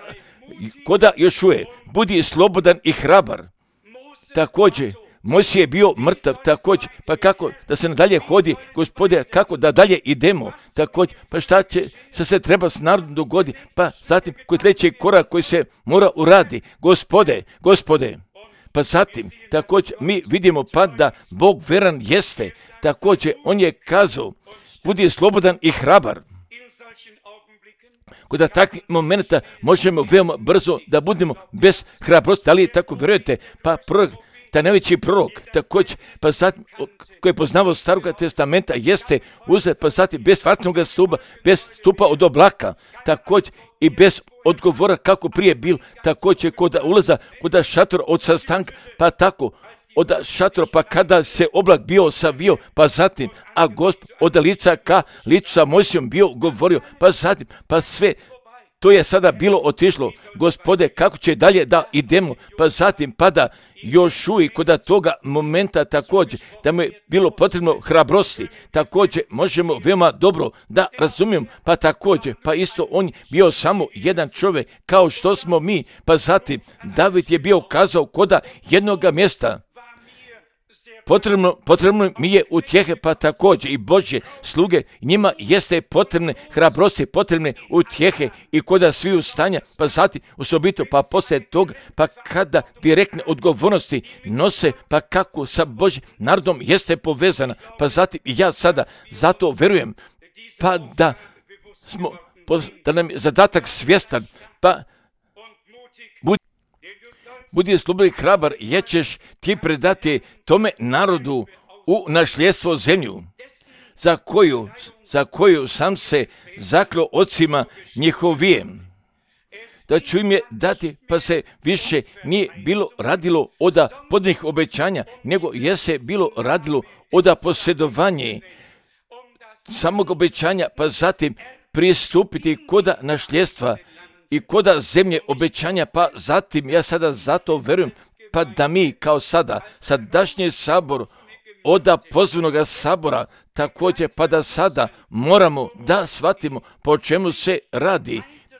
koda Jošue, budi slobodan i hrabar. Također, Mojsije je bio mrtav, također, pa kako da se nadalje hodi, Gospode, kako da dalje idemo, također, pa šta će se se treba s narodom dogoditi, pa zatim koji sljedeći korak koji se mora uradi, Gospode, Gospode, pa zatim, također, mi vidimo pa da Bog veran jeste, također, on je kazao, budi slobodan i hrabar. Kod takvih momenta možemo veoma brzo da budemo bez hrabrosti, da li tako vjerujete, pa prorok, taj najveći prorok, također, pa zatim, koji je poznavao Staroga testamenta, jeste uzet, pa zatim bez vatnog stupa, bez stupa od oblaka, također i bez odgovora kako prije bil, također kod ulaza, kod šatora od sastanka, pa tako, od šatora, pa kada se oblak bio savio, pa zatim, a Gospod od lica ka licu sa Mojsijom bio govorio, pa zatim, pa sve, to je sada bilo otišlo, Gospode, kako će dalje da idemo, pa zatim pada Jošui kod toga momenta također, da mu je bilo potrebno hrabrosti, također možemo veoma dobro da razumijemo, pa također, pa isto on bio samo jedan čovjek, kao što smo mi, pa zatim David je bio kazao koda jednoga mjesta, Potrebno, potrebno mi je utjehe, pa također i Božje sluge, njima jeste potrebne hrabrosti, potrebne utjehe i koda svi stanja, pa zatim osobito, pa poslije toga, pa kada direktne odgovornosti nose, pa kako sa Božjim narodom jeste povezana, pa zatim i ja sada zato verujem, pa da smo, da nam je zadatak svjestan, pa budi Budi slobodan i hrabar, jer ćeš ti predati tome narodu u našljedstvo zemlju, za koju, za koju sam se zakleo ocima njihovijem. Da ću im je dati, pa se više nije bilo radilo od podnih obećanja, nego je se bilo radilo od posjedovanja samog obećanja, pa zatim pristupiti koda našljedstva i koda zemlje obećanja, pa zatim ja sada zato verujem, pa da mi kao sada, sadašnji sabor, od pozvanog sabora, također pa da sada moramo da shvatimo po čemu se radi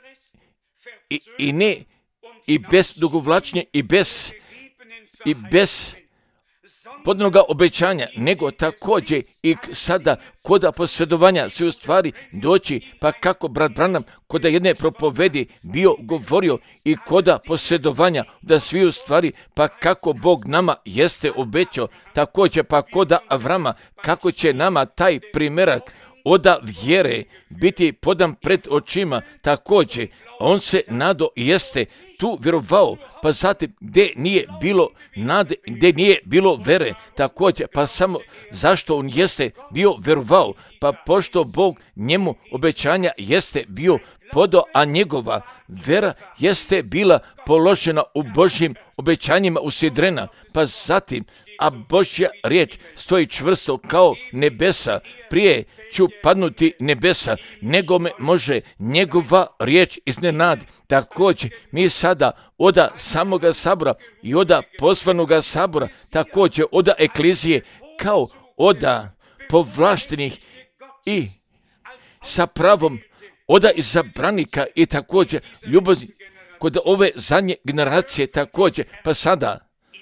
i, i ne, i bez dugovlačnje, i bez, i bez podnoga obećanja, nego također i sada koda posredovanja sve u stvari doći, pa kako brat Branham koda jedne propovedi bio govorio i koda posredovanja da svi u stvari, pa kako Bog nama jeste obećao, također pa koda Avrama, kako će nama taj primjerak oda vjere biti podan pred očima, također on se nado jeste tu vjerovao, pa zatim gdje nije bilo nade, gdje nije bilo vere, također pa samo zašto on jeste bio vjerovao, pa pošto Bog njemu obećanja jeste bio podao, a njegova vera jeste bila položena u Božjim obećanjima usidrena, pa zatim a Božja riječ stoji čvrsto kao nebesa, prije ću padnuti nebesa, nego me može njegova riječ iznenadi. Također mi sada oda samoga sabora i oda poslanoga sabora, također oda eklizije, kao oda povlaštenih i sa pravom oda izabranika i također ljubazni kod ove zadnje generacije, također pa sada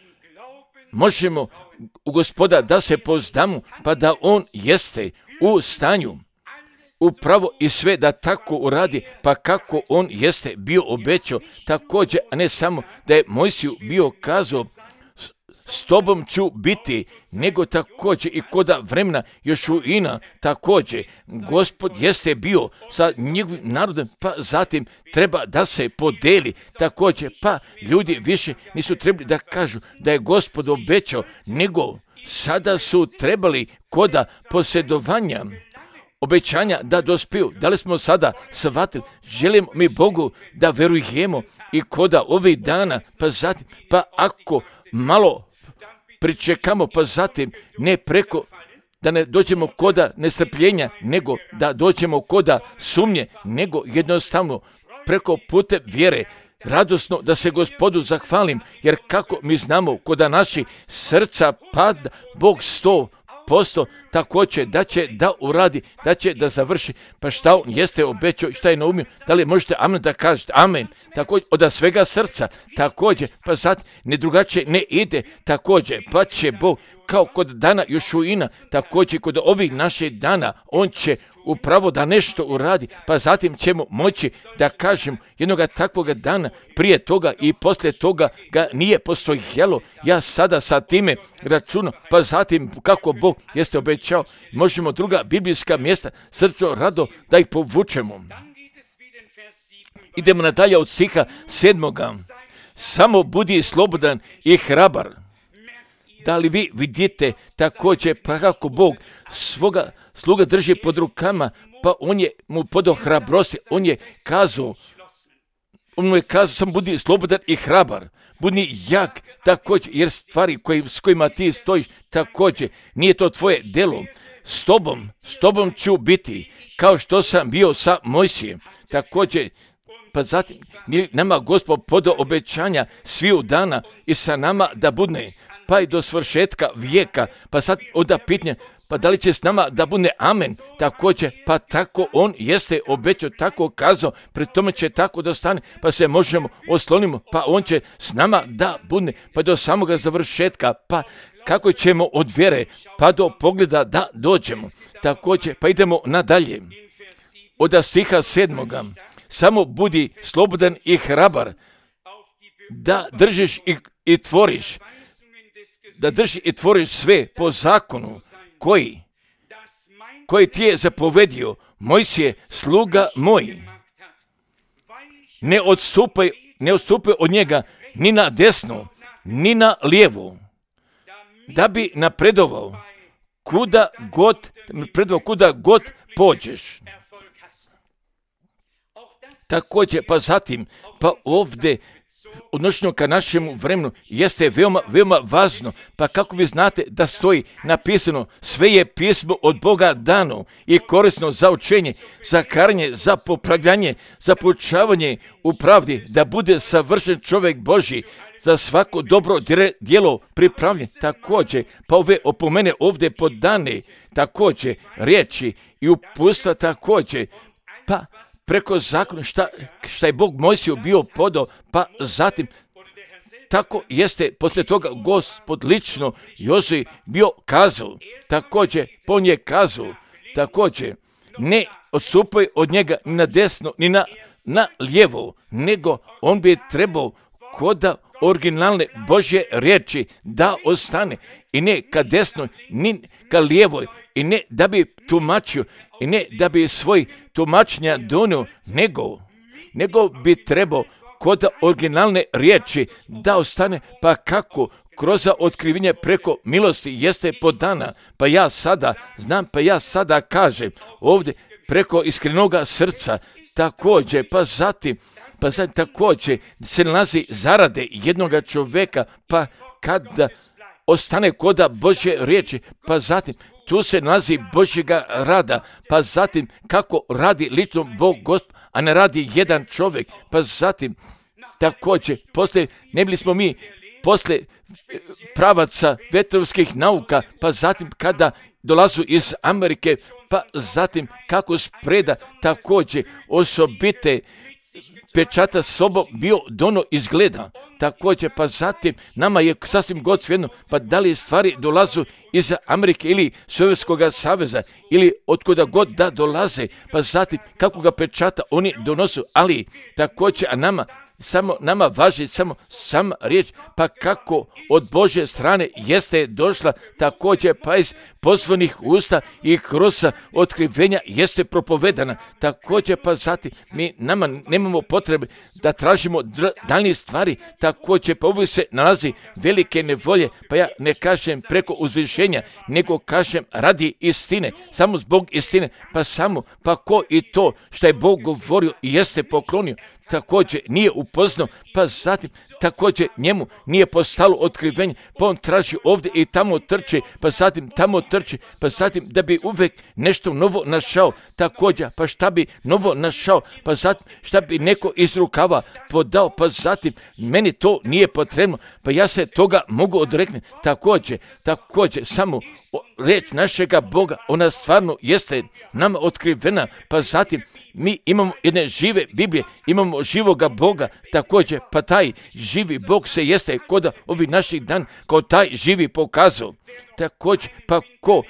možemo u Gospoda da se pozdamo, pa da on jeste u stanju upravo i sve da tako uradi, pa kako on jeste bio obećao, također, a ne samo da je Mojsiju bio kazao s tobom ću biti, nego također i koda vremena Jošuina, također Gospod jeste bio sa njegovim narodom, pa zatim treba da se podeli, također pa ljudi više nisu trebali da kažu da je Gospod obećao, nego sada su trebali koda posjedovanja obećanja da dospiju. Da li smo sada shvatili, želimo mi Bogu da verujemo i koda ovih dana, pa zatim, pa ako malo pričekamo, pa zatim ne preko, da ne dođemo koda nestrpljenja, nego da dođemo koda sumnje, nego jednostavno preko puta vjere, radosno da se Gospodu zahvalim, jer kako mi znamo koda naši srca pada, Bog sto posto također da će da uradi, da će da završi, pa šta on jeste obećao i šta je naumio, da li možete amen da kažete, amen, također od svega srca, također, pa zatim ne drugačije ne ide, također, pa će Bog kao kod dana Jošuina, također kod ovih naših dana, on će upravo da nešto uradi, pa zatim ćemo moći da kažem jednoga takvoga dana, prije toga i poslije toga ga nije postojalo. Ja sada sa time računam, pa zatim kako Bog jeste obećao, možemo druga biblijska mjesta srčno rado da ih povučemo. Idemo nadalje od stiha sedmoga. Samo budi slobodan i hrabar. Da li vi vidite također pa kako Bog svoga sluga drži pod rukama, pa on je mu podao hrabrosti, on je kazao, on mu je kazao, sam budi slobodan i hrabar, budi jak također, jer stvari koji, s kojima ti stojiš također, nije to tvoje delo, s tobom, s tobom ću biti, kao što sam bio sa Mojsijem, također, pa zatim nama Gospod podao obećanja sviju dana i sa nama da budne, pa i do svršetka vijeka, pa sad onda pitanje, pa da li će s nama da bude amen, također, pa tako on jeste obećao, tako kazao, pri tome će tako da stane, pa se možemo oslonimo, pa on će s nama da bude, pa do samoga završetka, pa kako ćemo od vjere, pa do pogleda da dođemo, također, pa idemo nadalje, od stiha sedmoga, samo budi slobodan i hrabar, da držiš i, i tvoriš, da držiš i tvoriš sve po zakonu koji, koji ti je zapovedio Mojsije, sluga moj. Ne odstupaj, ne odstupaj od njega ni na desno, ni na lijevo, da bi napredovao kuda god, napredovao kuda god pođeš. Također, pa zatim, pa ovdje, odnošeno ka našemu vremenu, jeste veoma, veoma važno, pa kako vi znate da stoji napisano, sve je pismo od Boga dano i korisno za učenje, za karanje, za popravljanje, za poučavanje u pravdi, da bude savršen čovjek Božji, za svako dobro djelo pripravljen. Također, pa ove opomene ovdje podane, također, riječi i upustva također, pa preko zakona šta, šta je Bog Mojsiju bio podao, pa zatim tako jeste poslije toga Gospod lično Jozuji bio kazao, također on je kazao, također ne odstupaj od njega ni na desno ni na, na lijevo, nego on bi trebao koda originalne Božje riječi da ostane i ne ka desnoj, ni ka lijevoj, i ne da bi tumačio, i ne da bi svoj tumačenja donio, nego, nego bi trebao kod originalne riječi da ostane, pa kako kroz otkrivenje preko milosti jeste podana, pa ja sada znam, pa ja sada kažem ovdje preko iskrenoga srca, također, pa zatim, pa zatim također se nalazi zarade jednoga čovjeka, pa kada ostane koda Božje riječi, pa zatim tu se nalazi Božjega rada, pa zatim kako radi lično Bog Gospod, a ne radi jedan čovjek, pa zatim također poslije, ne bili smo mi poslije pravaca vetrovskih nauka, pa zatim kada dolazu iz Amerike, pa zatim kako spreda također osobite pečata sobom bio dono izgleda, također pa zatim nama je sasvim god svejedno, pa da li stvari dolazu iz Amerike ili Sovjetskog saveza ili otkuda god da dolaze, pa zatim kako ga pečata oni donosu, ali također a nama samo nama važi samo sama riječ, pa kako od Božje strane jeste došla, također pa iz poslovnih usta i kroz otkrivenja jeste propovedana, također pa zatim mi nama nemamo potrebe da tražimo daljnje stvari, također pa uvijek se nalazi velike nevolje, pa ja ne kažem preko uzvišenja, nego kažem radi istine, samo zbog istine, pa samo, pa ko i to što je Bog govorio i jeste poklonio, također nije upoznao, pa zatim također njemu nije postalo otkrivenje, pa on traži ovdje i tamo trči, pa zatim tamo trči, pa zatim da bi uvijek nešto novo našao, također pa šta bi novo našao, pa zatim šta bi neko iz rukava podao, pa zatim meni to nije potrebno, pa ja se toga mogu odreknuti, također, također samo riječ našega Boga, ona stvarno jeste nama otkrivena, pa zatim mi imamo jedne žive Biblije, imamo živoga Boga, također pa taj živi Bog se jeste kod ovih naših dan kao taj živi pokazao. Također pa ko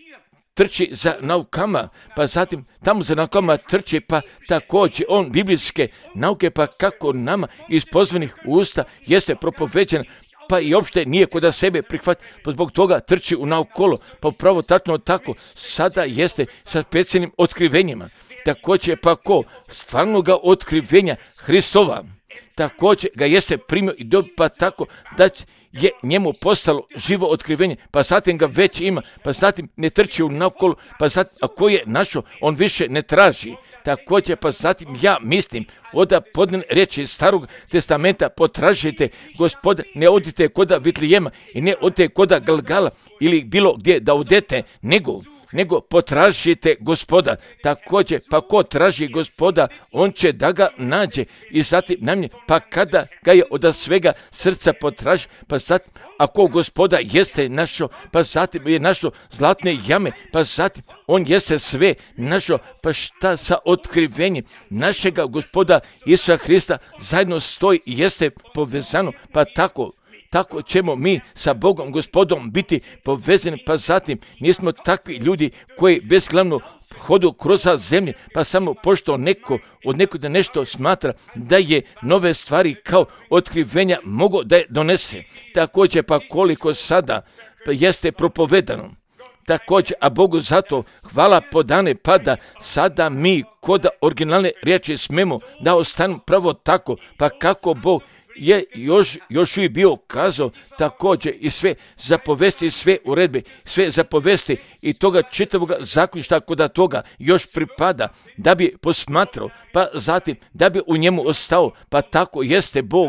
trči za naukama, pa zatim tamo za naukama trči, pa također on biblijske nauke, pa kako nama iz pozvanih usta jeste propoveđen, pa i uopšte nije kod sebe prihvat, pa zbog toga trči u naokolo, pa upravo tačno tako sada jeste sa specijalnim otkrivenjima. Također pa ko stvarnoga otkrivenja Hristova, također ga jeste primio i dobio, pa tako da je njemu postalo živo otkrivenje, pa zatim ga već ima, pa zatim ne trči u naokolo, pa zatim ako je našao, on više ne traži. Također pa zatim ja mislim, oda podne riječi Starog testamenta potražite Gospoda, ne odite koda Vitlijema i ne odite koda Galgala ili bilo gdje da odete, nego nego potražite Gospoda. Također, pa ko traži Gospoda, on će da ga nađe i zatim namje, pa kada ga je od svega srca potraži, pa zatim, ako Gospoda jeste našao, pa zatim je našao zlatne jame, pa zatim on jeste sve našao, pa šta sa otkrivenjem našega Gospoda Isusa Hrista zajedno stoji i jeste povezano, pa tako Tako ćemo mi sa Bogom, Gospodom biti povezani, pa zatim nismo takvi ljudi koji bezglavno hodu kroz zemlje, pa samo pošto neko od nekoga nešto smatra da je nove stvari kao otkrivenja mogo da je donese. Također pa koliko sada jeste propovedano. Također, a Bogu zato hvala podane, pa da sada mi kod originalne riječi smemo da ostanu pravo tako, pa kako Bog je još, još uvijek bio kazao također i sve zapovesti, sve uredbe, sve zapovesti i toga čitavoga zaključka kod toga još pripada da bi posmatrao, pa zatim da bi u njemu ostao, pa tako jeste Bog,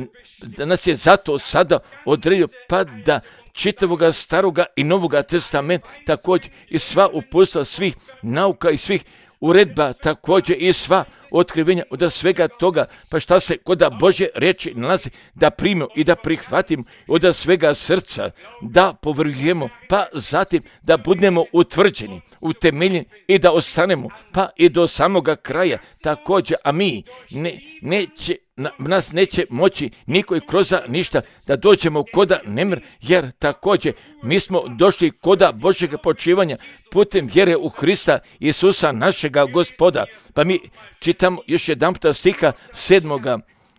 da nas je zato sada odredio, pa da čitavoga staroga i novoga testamenta također i sva upustva svih nauka i svih uredba također i sva otkrivenja, od svega toga, pa šta se kod Božje riječi nalazi, da primimo i da prihvatimo od svega srca, da povrujemo, pa zatim da budemo utvrđeni, utemeljeni i da ostanemo, pa i do samoga kraja također, a mi ne, neće, na, nas neće moći niko i kroz ništa da dođemo koda nemr, jer također mi smo došli koda Božjega počivanja putem vjere u Hrista Isusa našega Gospoda. Pa mi čitamo još jedan puta stiha sedmoga.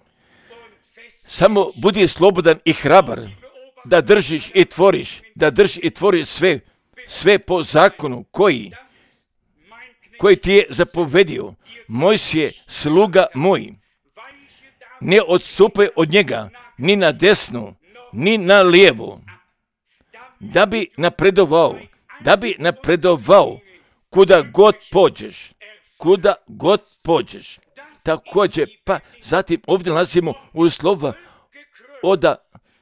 Samo budi slobodan i hrabar, da držiš i tvoriš, da držiš i tvoriš sve, sve po zakonu koji, koji ti je zapovedio. Mojsije, sluga moj, ne odstupaj od njega, ni na desnu, ni na lijevu, da bi napredovao, da bi napredovao kuda god pođeš, kuda god pođeš. Također, pa zatim ovdje nalazimo u slova oda,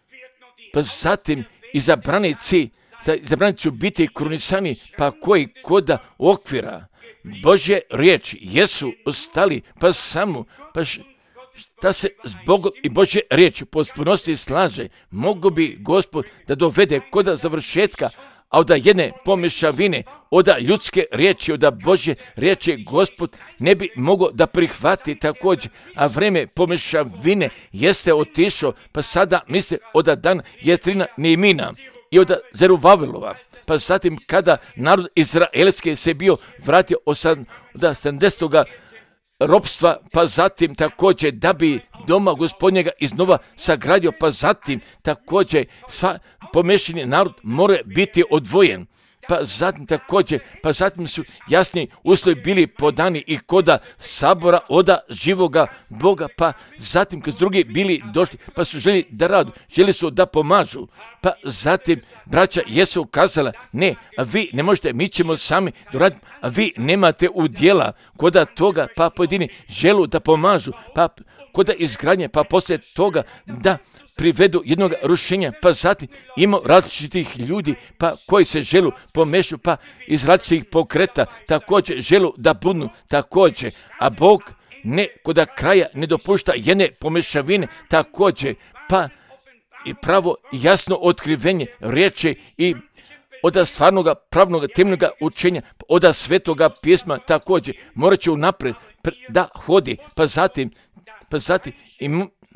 pa zatim izabranici, izabranici će biti krunisani, pa koji koda okvira Božje riječi jesu ostali, pa samo, pa š, da se zbog i Božje riječi potpunosti slaže, mogu bi Gospod da dovede koda završetka, a od jedne pomješavine, od ljudske riječi, od Božje riječi Gospod ne bi mogao da prihvati također, a vreme pomješavine jeste otišao, pa sada misle od dana Jestrina Nehemina i od Zerubavelova. Pa zatim kada narod izraelski se bio vratio od sedamdesetog ropstva, pa zatim također da bi doma Gospodnjega iznova sagradio, pa zatim također sva pomešani narod mora biti odvojen. Pa zatim također, pa zatim su jasni uslovi bili podani i koda sabora oda živoga Boga, pa zatim kad drugi bili došli, pa su želi da radu, želi su da pomažu, pa zatim braća jesu kazala, ne, a vi ne možete, mi ćemo sami doraditi, a vi nemate udjela koda toga, pa pojedini želu da pomažu, pa koda izgradnje, pa poslije toga da privedu jednog rušenja, pa zatim ima različitih ljudi, pa koji se želu pomešu, pa iz različitih pokreta također želu da budnu također, a Bog ne koda kraja ne dopušta jedne pomešavine također, pa i pravo jasno otkrivenje riječi i od stvarnoga pravnoga temeljnoga učenja, od svetoga pisma također morat će unaprijed da hodi, pa zatim pa zatim i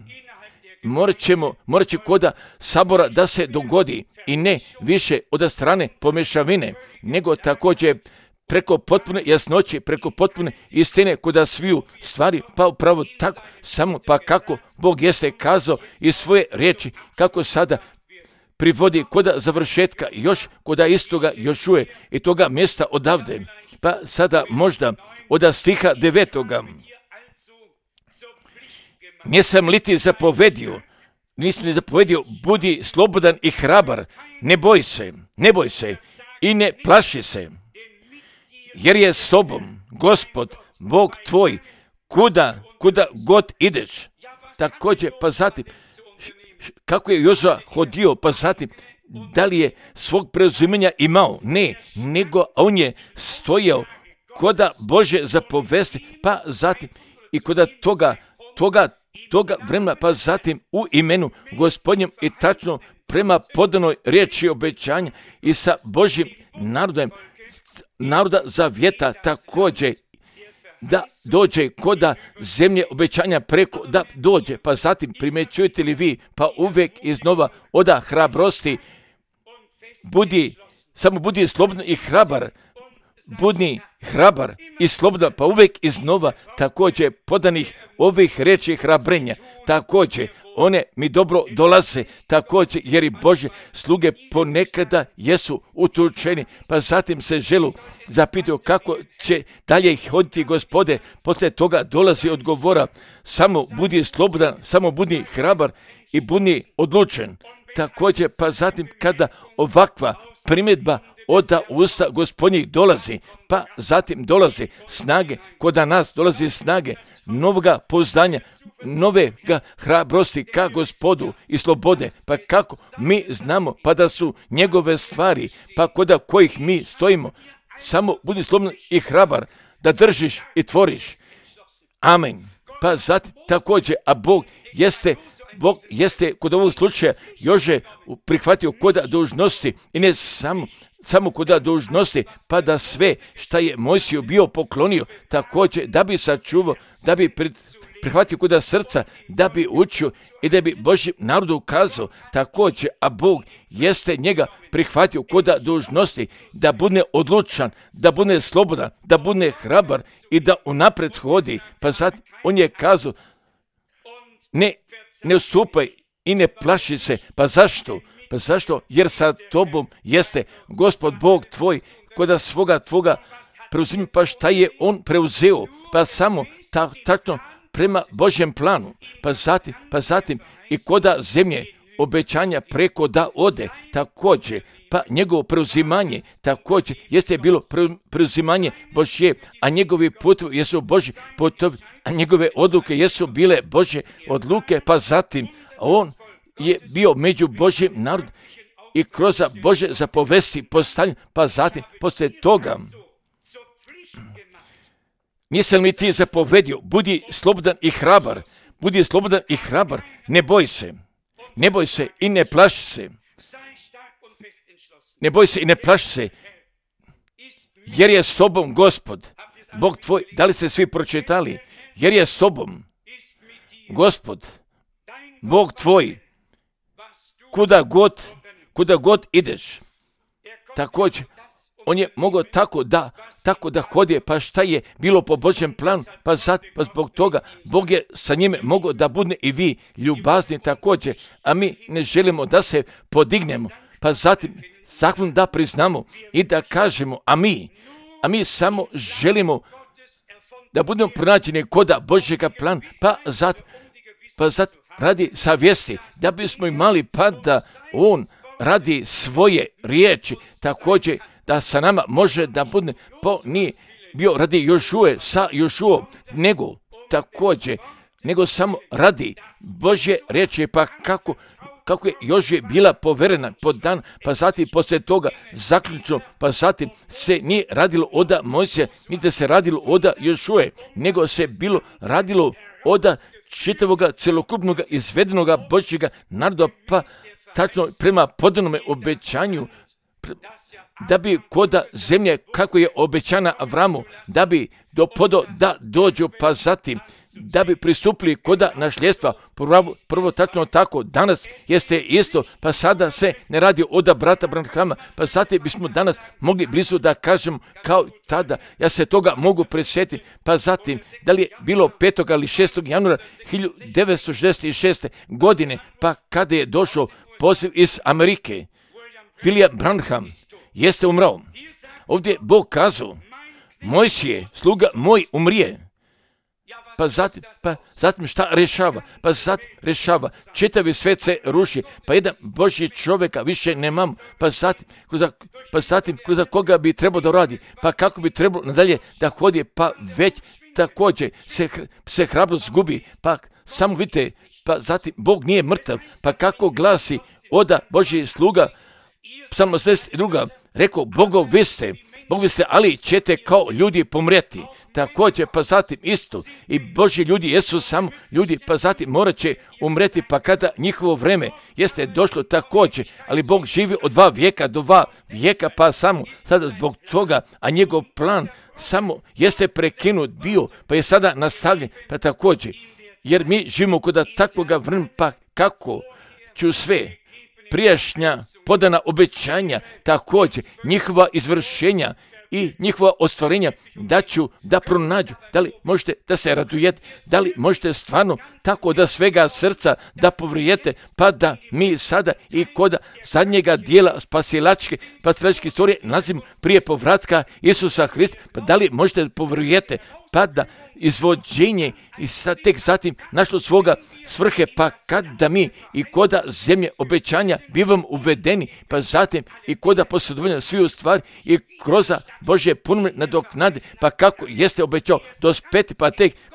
morat ćemo, morat će koda sabora da se dogodi i ne više od strane pomešavine, nego također preko potpune jasnoće, preko potpune istine koda sviju stvari, pa upravo tako, samo pa kako Bog jeste kazao iz svoje riječi, kako sada privodi koda završetka, još koda istoga još uje i toga mjesta odavde. Pa sada možda od stiha devetoga. Nisam li ti zapovedio, nisam li zapovedio, budi slobodan i hrabar, ne boj se, ne boj se i ne plaši se, jer je s tobom Gospod, Bog tvoj, kuda, kuda god ideš. Također, pa zatim, kako je Jozua hodio, pa zatim, da li je svog preuzimanja imao? Ne, nego on je stojao koda Bože zapovesti, pa zatim i koda toga, toga, toga vremena, pa zatim u imenu Gospodnjem i tačno prema podanoj riječi obećanja i sa Božjim narodom, naroda zavjeta također, da dođe koda zemlje obećanja preko, da dođe, pa zatim primjećujete li vi, pa uvijek iznova oda hrabrosti, budi, samo budi slobodan i hrabar, budi hrabar i slobodan, pa uvijek iznova također podanih ovih riječi hrabrenja, također one mi dobro dolaze, također jer i Božje sluge ponekada jesu utučeni, pa zatim se želu zapitaju kako će dalje ih hoditi Gospode, poslije toga dolazi odgovora, samo budi slobodan, samo budi hrabar i budi odlučen. Također, pa zatim kada ovakva primjedba od usta Gospodnjih dolazi, pa zatim dolazi snage, koda nas dolazi snage, novoga pouzdanja, novega hrabrosti ka Gospodu i slobode, pa kako mi znamo, pa da su njegove stvari, pa koda kojih mi stojimo, samo budi slobodan i hrabar, da držiš i tvoriš, Amen. Pa zatim također, a Bog jeste, Bog jeste kod ovog slučaja Jože prihvatio koda dužnosti i ne samo, samo koda dužnosti, pa da sve šta je Mojsiju bio poklonio, također da bi sačuvao, da bi pred, prihvatio koda srca, da bi učio i da bi Božjem narodu ukazao, također, a Bog jeste njega prihvatio koda dužnosti, da bude odlučan, da bude slobodan, da bude hrabar i da unapred hodi. Pa sad on je kazao, ne, ne ustupaj i ne plaši se. Pa zašto? Pa zašto? Jer sa tobom jeste Gospod Bog tvoj, koda svoga tvoga preuzimi. Pa šta je on preuzeo? Pa samo ta, tačno prema Božjem planu. Pa zatim, pa zatim i koda zemlje obećanja preko da ode, također, pa njegovo preuzimanje također jeste bilo preuzimanje Božje, a njegovi putovi jesu Božji putovi, a njegove odluke jesu bile Božje odluke. Pa zatim on je bio među Božjim narodom i kroz Božje zapovesti postavljen. Pa zatim poslije toga nisam li ti zapovedio, budi slobodan i hrabar, budi slobodan i hrabar, ne boj se, ne boj se i ne plaši se, ne boj se i ne plaši se, jer je s tobom Gospod, Bog tvoj. Da li ste svi pročitali? Jer je s tobom Gospod, Bog tvoj, kuda god, kuda god ideš. Također, on je mogao tako da, tako da hodje, pa šta je bilo po Božjem planu, pa sad, pa zbog toga, Bog je sa njime mogao da bude i vi ljubazni također, a mi ne želimo da se podignemo, pa zatim zakon da priznamo i da kažemo, a mi, a mi samo želimo da budemo pronađeni koda Božjega plana, pa zatim, pa zatim radi savjesti, da bismo imali pa da on radi svoje riječi, također da sa nama može da bude, po nije bio radi Jošue sa Jošuom, nego također, nego samo radi Božje riječi, pa kako, kako je Jožije bila poverena pod dan, pa zatim poslije toga zaključno, pa zatim se nije radilo oda Mojsija, niti se radilo oda Jošue, nego se bilo radilo oda čitavoga celokupnog izvedenoga Božjega naroda, pa tačno prema podanome obećanju, da bi koda zemlje kako je obećana Avramu, da bi do podo da dođu, pa zatim da bi pristupili koda nasljedstva. Prvo, prvo tačno tako, danas jeste isto, pa sada se ne radi oda brata Branhama, pa zatim bismo danas mogli blizu da kažemo kao tada, ja se toga mogu presjetiti, pa zatim da li je bilo petog ili šestog januara hiljadu devetsto šezdeset šeste. godine, pa kada je došao poziv iz Amerike, William Branham jeste umrao. Ovdje Bog kazao, Mojsije, sluga moj, umrije. Pa zatim, pa zatim šta rešava? Pa zatim rešava, čitavi svet se ruši, pa jedan Božji čovjeka više nemamo, pa zatim, kroz, pa zatim kroz koga bi trebao da radi, pa kako bi trebalo nadalje da hodi, pa već također se, se hrabrost gubi, pa samo vidite, pa zatim Bog nije mrtav, pa kako glasi oda Božji sluga, Psalm osamdeset dva, rekao, Bogov vi ste, Bog vi ste, ali ćete kao ljudi pomrijeti. Također, pa zatim isto, i Božji ljudi jesu samo ljudi, pa zatim morat će umreti, pa kada njihovo vreme jeste došlo također, ali Bog živi od dva vijeka do dva vijeka, pa samo sada zbog toga, a njegov plan samo jeste prekinut bio, pa je sada nastavljen, pa također, jer mi živimo kod takvoga vremena, pa kako ću sve prijašnja podana obećanja, također njihova izvršenja i njihova ostvarenja da ću da pronađu. Da li možete da se radujete, da li možete stvarno tako da svega srca da povrijete, pa da mi sada i kod zadnjega dijela spasilačke, spasilačke istorije nalazimo prije povratka Isusa Hrista, pa da li možete da povrijete, pa da izvođenje i sad tek zatim našlo svoga svrhe, pa kad da mi i koda zemlje obećanja bivam uvedeni, pa zatim i koda posjedovanja svi u stvari i kroz Božje puno nadoknade, pa kako jeste obećao dospeti, pa tek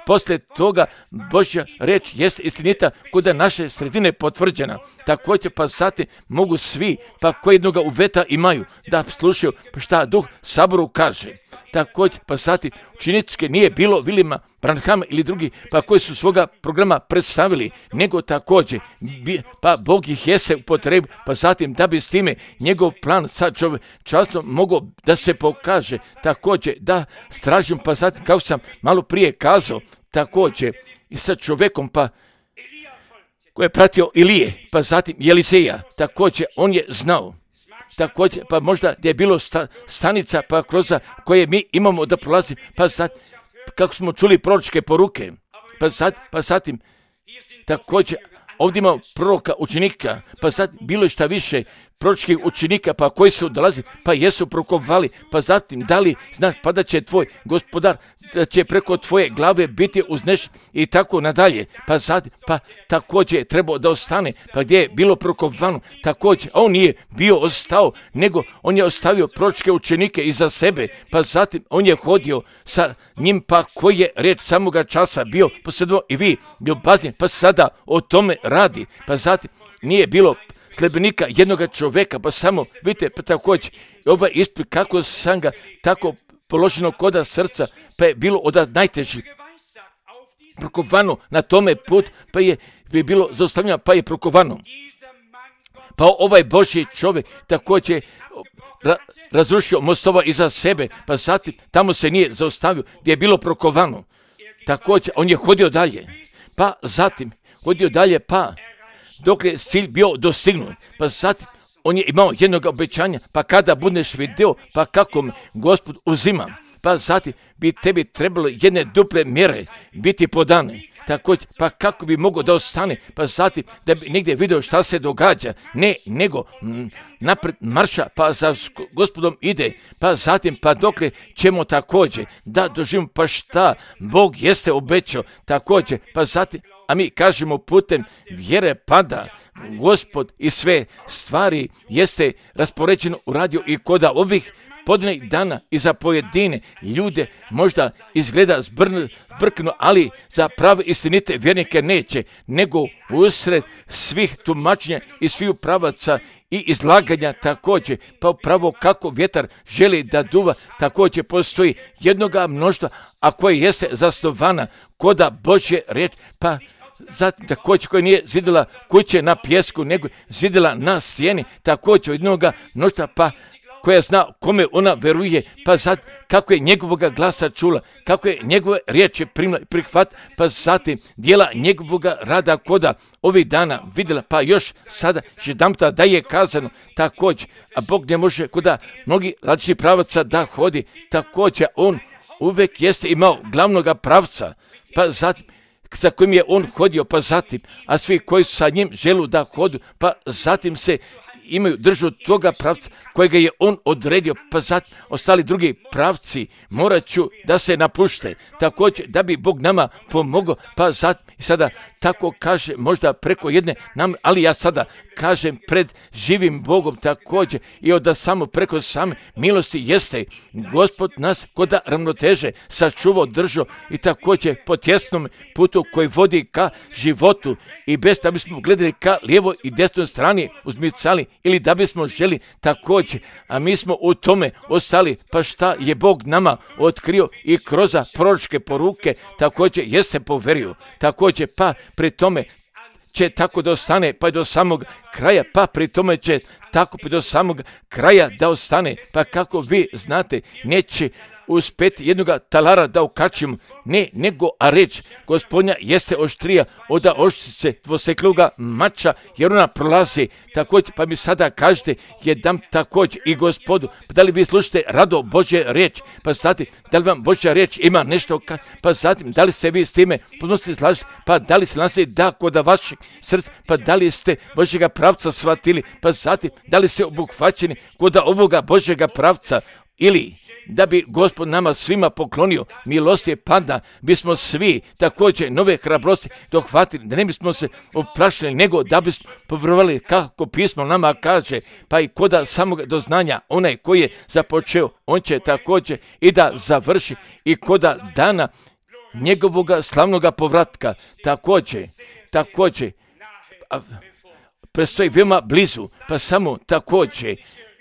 poslije toga Božja riječ jest istinita kuda naše sredine potvrđena. Također pa zatim mogu svi pa koji jednoga uveta imaju da slušaju šta Duh Saboru kaže. Također pa zatim učeničke nije bilo Vilima Branhama ili drugi pa koji su svoga programa predstavili, nego također pa Bog ih jeste u potrebu pa zatim da bi s time njegov plan sa čovječanstvom mogao da se pokaže. Također da stražim pa zatim kako sam malo prije kazao također i sa čovjekom pa koji je pratio Ilije pa zatim Eliseja, također on je znao. Također, pa možda gdje je bilo sta, stanica pa kroz koje mi imamo da prolazi, pa sad, kako smo čuli proročke poruke, pa sad, pa zatim, također, ovdje imamo proroka učenika, pa sad bilo je šta više proročkih učenika, pa koji su dolazi, pa jesu prokovali, pa zatim dali znak, pa da će tvoj gospodar, da će preko tvoje glave biti uznešen i tako nadalje. Pa zatim, pa također je trebao da ostane, pa gdje je bilo prokovano, također, on nije bio ostao, nego on je ostavio proročke učenike iza sebe, pa zatim on je hodio sa njim, pa koji je reč samoga časa bio posredno i vi ljubazni, pa sada o tome radi, pa zatim nije bilo sljedbenika jednoga čovjeka, pa samo, vidite, pa također, ovaj ispit kako sam ga tako položeno koda srca, pa je bilo od najtežih prokovano na tome put, pa je, pa je bilo zaustavljeno, pa je prokovano. Pa ovaj Božji čovjek također ra, razrušio mostova iza sebe, pa zatim tamo se nije zaustavio gdje je bilo prokovano. Također, on je hodio dalje, pa zatim hodio dalje, pa dok je cilj bio dostignut, pa zatim on je imao jednog obećanja, pa kada budeš vidio, pa kako me Gospod uzima, pa zatim bi tebi trebalo jedne duple mjere biti podane. Također, pa kako bi mogao da ostane, pa zatim da bi negdje vidio šta se događa, ne, nego m, napred marša, pa za Gospodom ide, pa zatim, pa dokle ćemo također da doživimo, pa šta Bog jeste obećao, također, pa zatim, a mi kažemo putem vjere pada Gospod i sve stvari jeste raspoređeno uradio i koda ovih podnih dana i za pojedine ljude možda izgleda zbrkno, ali za prave istinite vjernike neće, nego usred svih tumačenja i svih pravaca i izlaganja također, pa upravo kako vjetar želi da duva, također postoji jednoga mnoštva, a koje jeste zasnovana koda Božje riječ, pa zatim također koja nije zidila kuće na pjesku, nego zidila na stijeni, također jednoga mnoštva, pa koja zna kome ona veruje, pa sad kako je njegovoga glasa čula, kako je njegove riječi primila i prihvat, pa zatim dijela njegovoga rada koda ovih dana vidjela, pa još sada jedanputa da je kazano također, a Bog ne može koda mnogi različitih pravaca da hodi, također on uvijek jeste imao glavnoga pravca, pa zatim sa kojim je on hodio, pa zatim, a svi koji su sa njim želu da hodu, pa zatim se imaju držu toga pravca kojega je on odredio, pa zatim ostali drugi pravci morat ću da se napušte, također da bi Bog nama pomogao, pa zatim i sada tako kaže možda preko jedne nam, ali ja sada kažem pred živim Bogom također i od da samo preko same milosti jeste Gospod nas koda ravnoteže sačuvao, držao i također po tjesnom putu koji vodi ka životu i bez da bismo gledali ka lijevoj i desnoj strani uzmicali ili da bismo želi također, a mi smo u tome ostali, pa šta je Bog nama otkrio i kroz proročke poruke također jeste poverio, također pa pri tome će tako da ostane pa do samog kraja, pa pri tome će tako pa do samog kraja da ostane, pa kako vi znate neće uspjeti jednoga talara da okačimo, ne, nego a reč Gospodnja jeste oštrija od oštrice dvosekluga mača, jer ona prolazi, također, pa mi sada kažete jedan također i Gospodu, pa da li vi slušate rado Božje riječ, pa zatim, da li vam Božja riječ ima nešto, ka, pa zatim, da li se vi s time poznosti slažete, pa da li se nas da koda vašeg srca, pa da li ste Božjega pravca shvatili, pa zatim, da li ste obuhvaćeni koda ovoga Božjega pravca, ili da bi Gospod nama svima poklonio milosti pada, bismo svi također nove hrabrosti dohvatili, da ne bismo se oplašili, nego da bismo povjerovali kako pismo nama kaže, pa i koda samog doznanja onaj koji je započeo, on će također i da završi i koda dana njegovoga slavnoga povratka. Također, također, prestoji veoma blizu, pa samo također,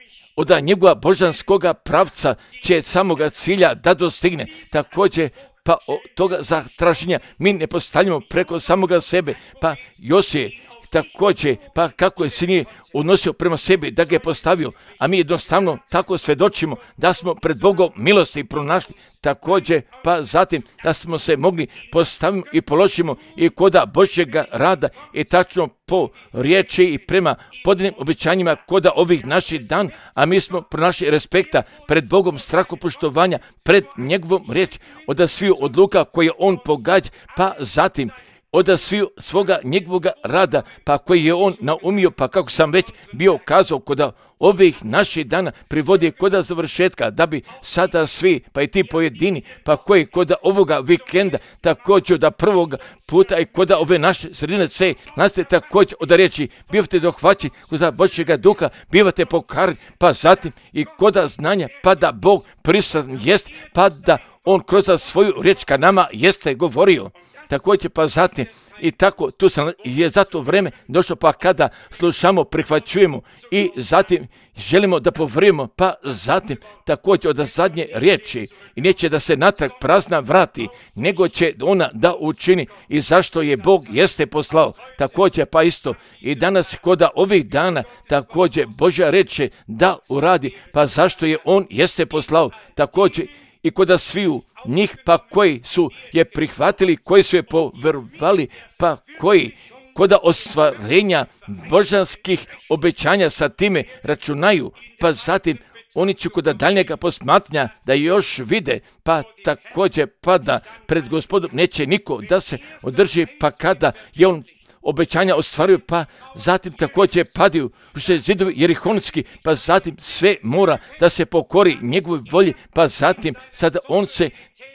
od njegova božanskoga pravca će samoga cilja da dostigne. Također, pa od toga zatraženja mi ne postavljamo preko samoga sebe, pa Josije također, pa kako je sin je odnosio prema sebi, da ga je postavio, a mi jednostavno tako svedočimo da smo pred Bogom milosti pronašli. Također, pa zatim da smo se mogli postaviti i položimo i koda Božjega rada i tačno po riječi i prema podijeljenim obećanjima koda ovih naših dan, a mi smo pronašli respekta pred Bogom, strahopoštovanja pred njegovom riječi, od sviju odluka koje on pogađa, pa zatim od sviju svoga njegovoga rada, pa koji je on naumio, pa kako sam već bio kazao, koda ovih naših dana privodi koda završetka, da bi sada svi, pa i ti pojedini, pa koji koda ovoga vikenda, također da prvog puta i koda ove naše sredine C, naste također od riječi, bivate dohvaći koda Božjega duha, bivate pokarni, pa zatim i koda znanja, pa da Bog prisutan jest, pa da on kroz svoju riječ ka nama jeste govorio. Također, pa zatim i tako tu sam, je zato vreme došlo, pa kada slušamo, prihvaćujemo i zatim želimo da povrimo, pa zatim također od zadnje riječi i neće da se natrag prazna vrati, nego će ona da učini i zašto je Bog jeste poslao. Također, pa isto i danas koda ovih dana također Božja riječ da uradi, pa zašto je on jeste poslao. Također i koda sviju njih, pa koji su je prihvatili, koji su je poverovali, pa koji koda ostvarenja božanskih obećanja sa time računaju, pa zatim oni će koda daljnjega posmatranja da još vide, pa također pa da pred Gospodom neće niko da se održi, pa kada je on obećanja ostvaruju, pa zatim također padaju što zidovi jerihonski, pa zatim sve mora da se pokori njegovoj volji, pa zatim sada on se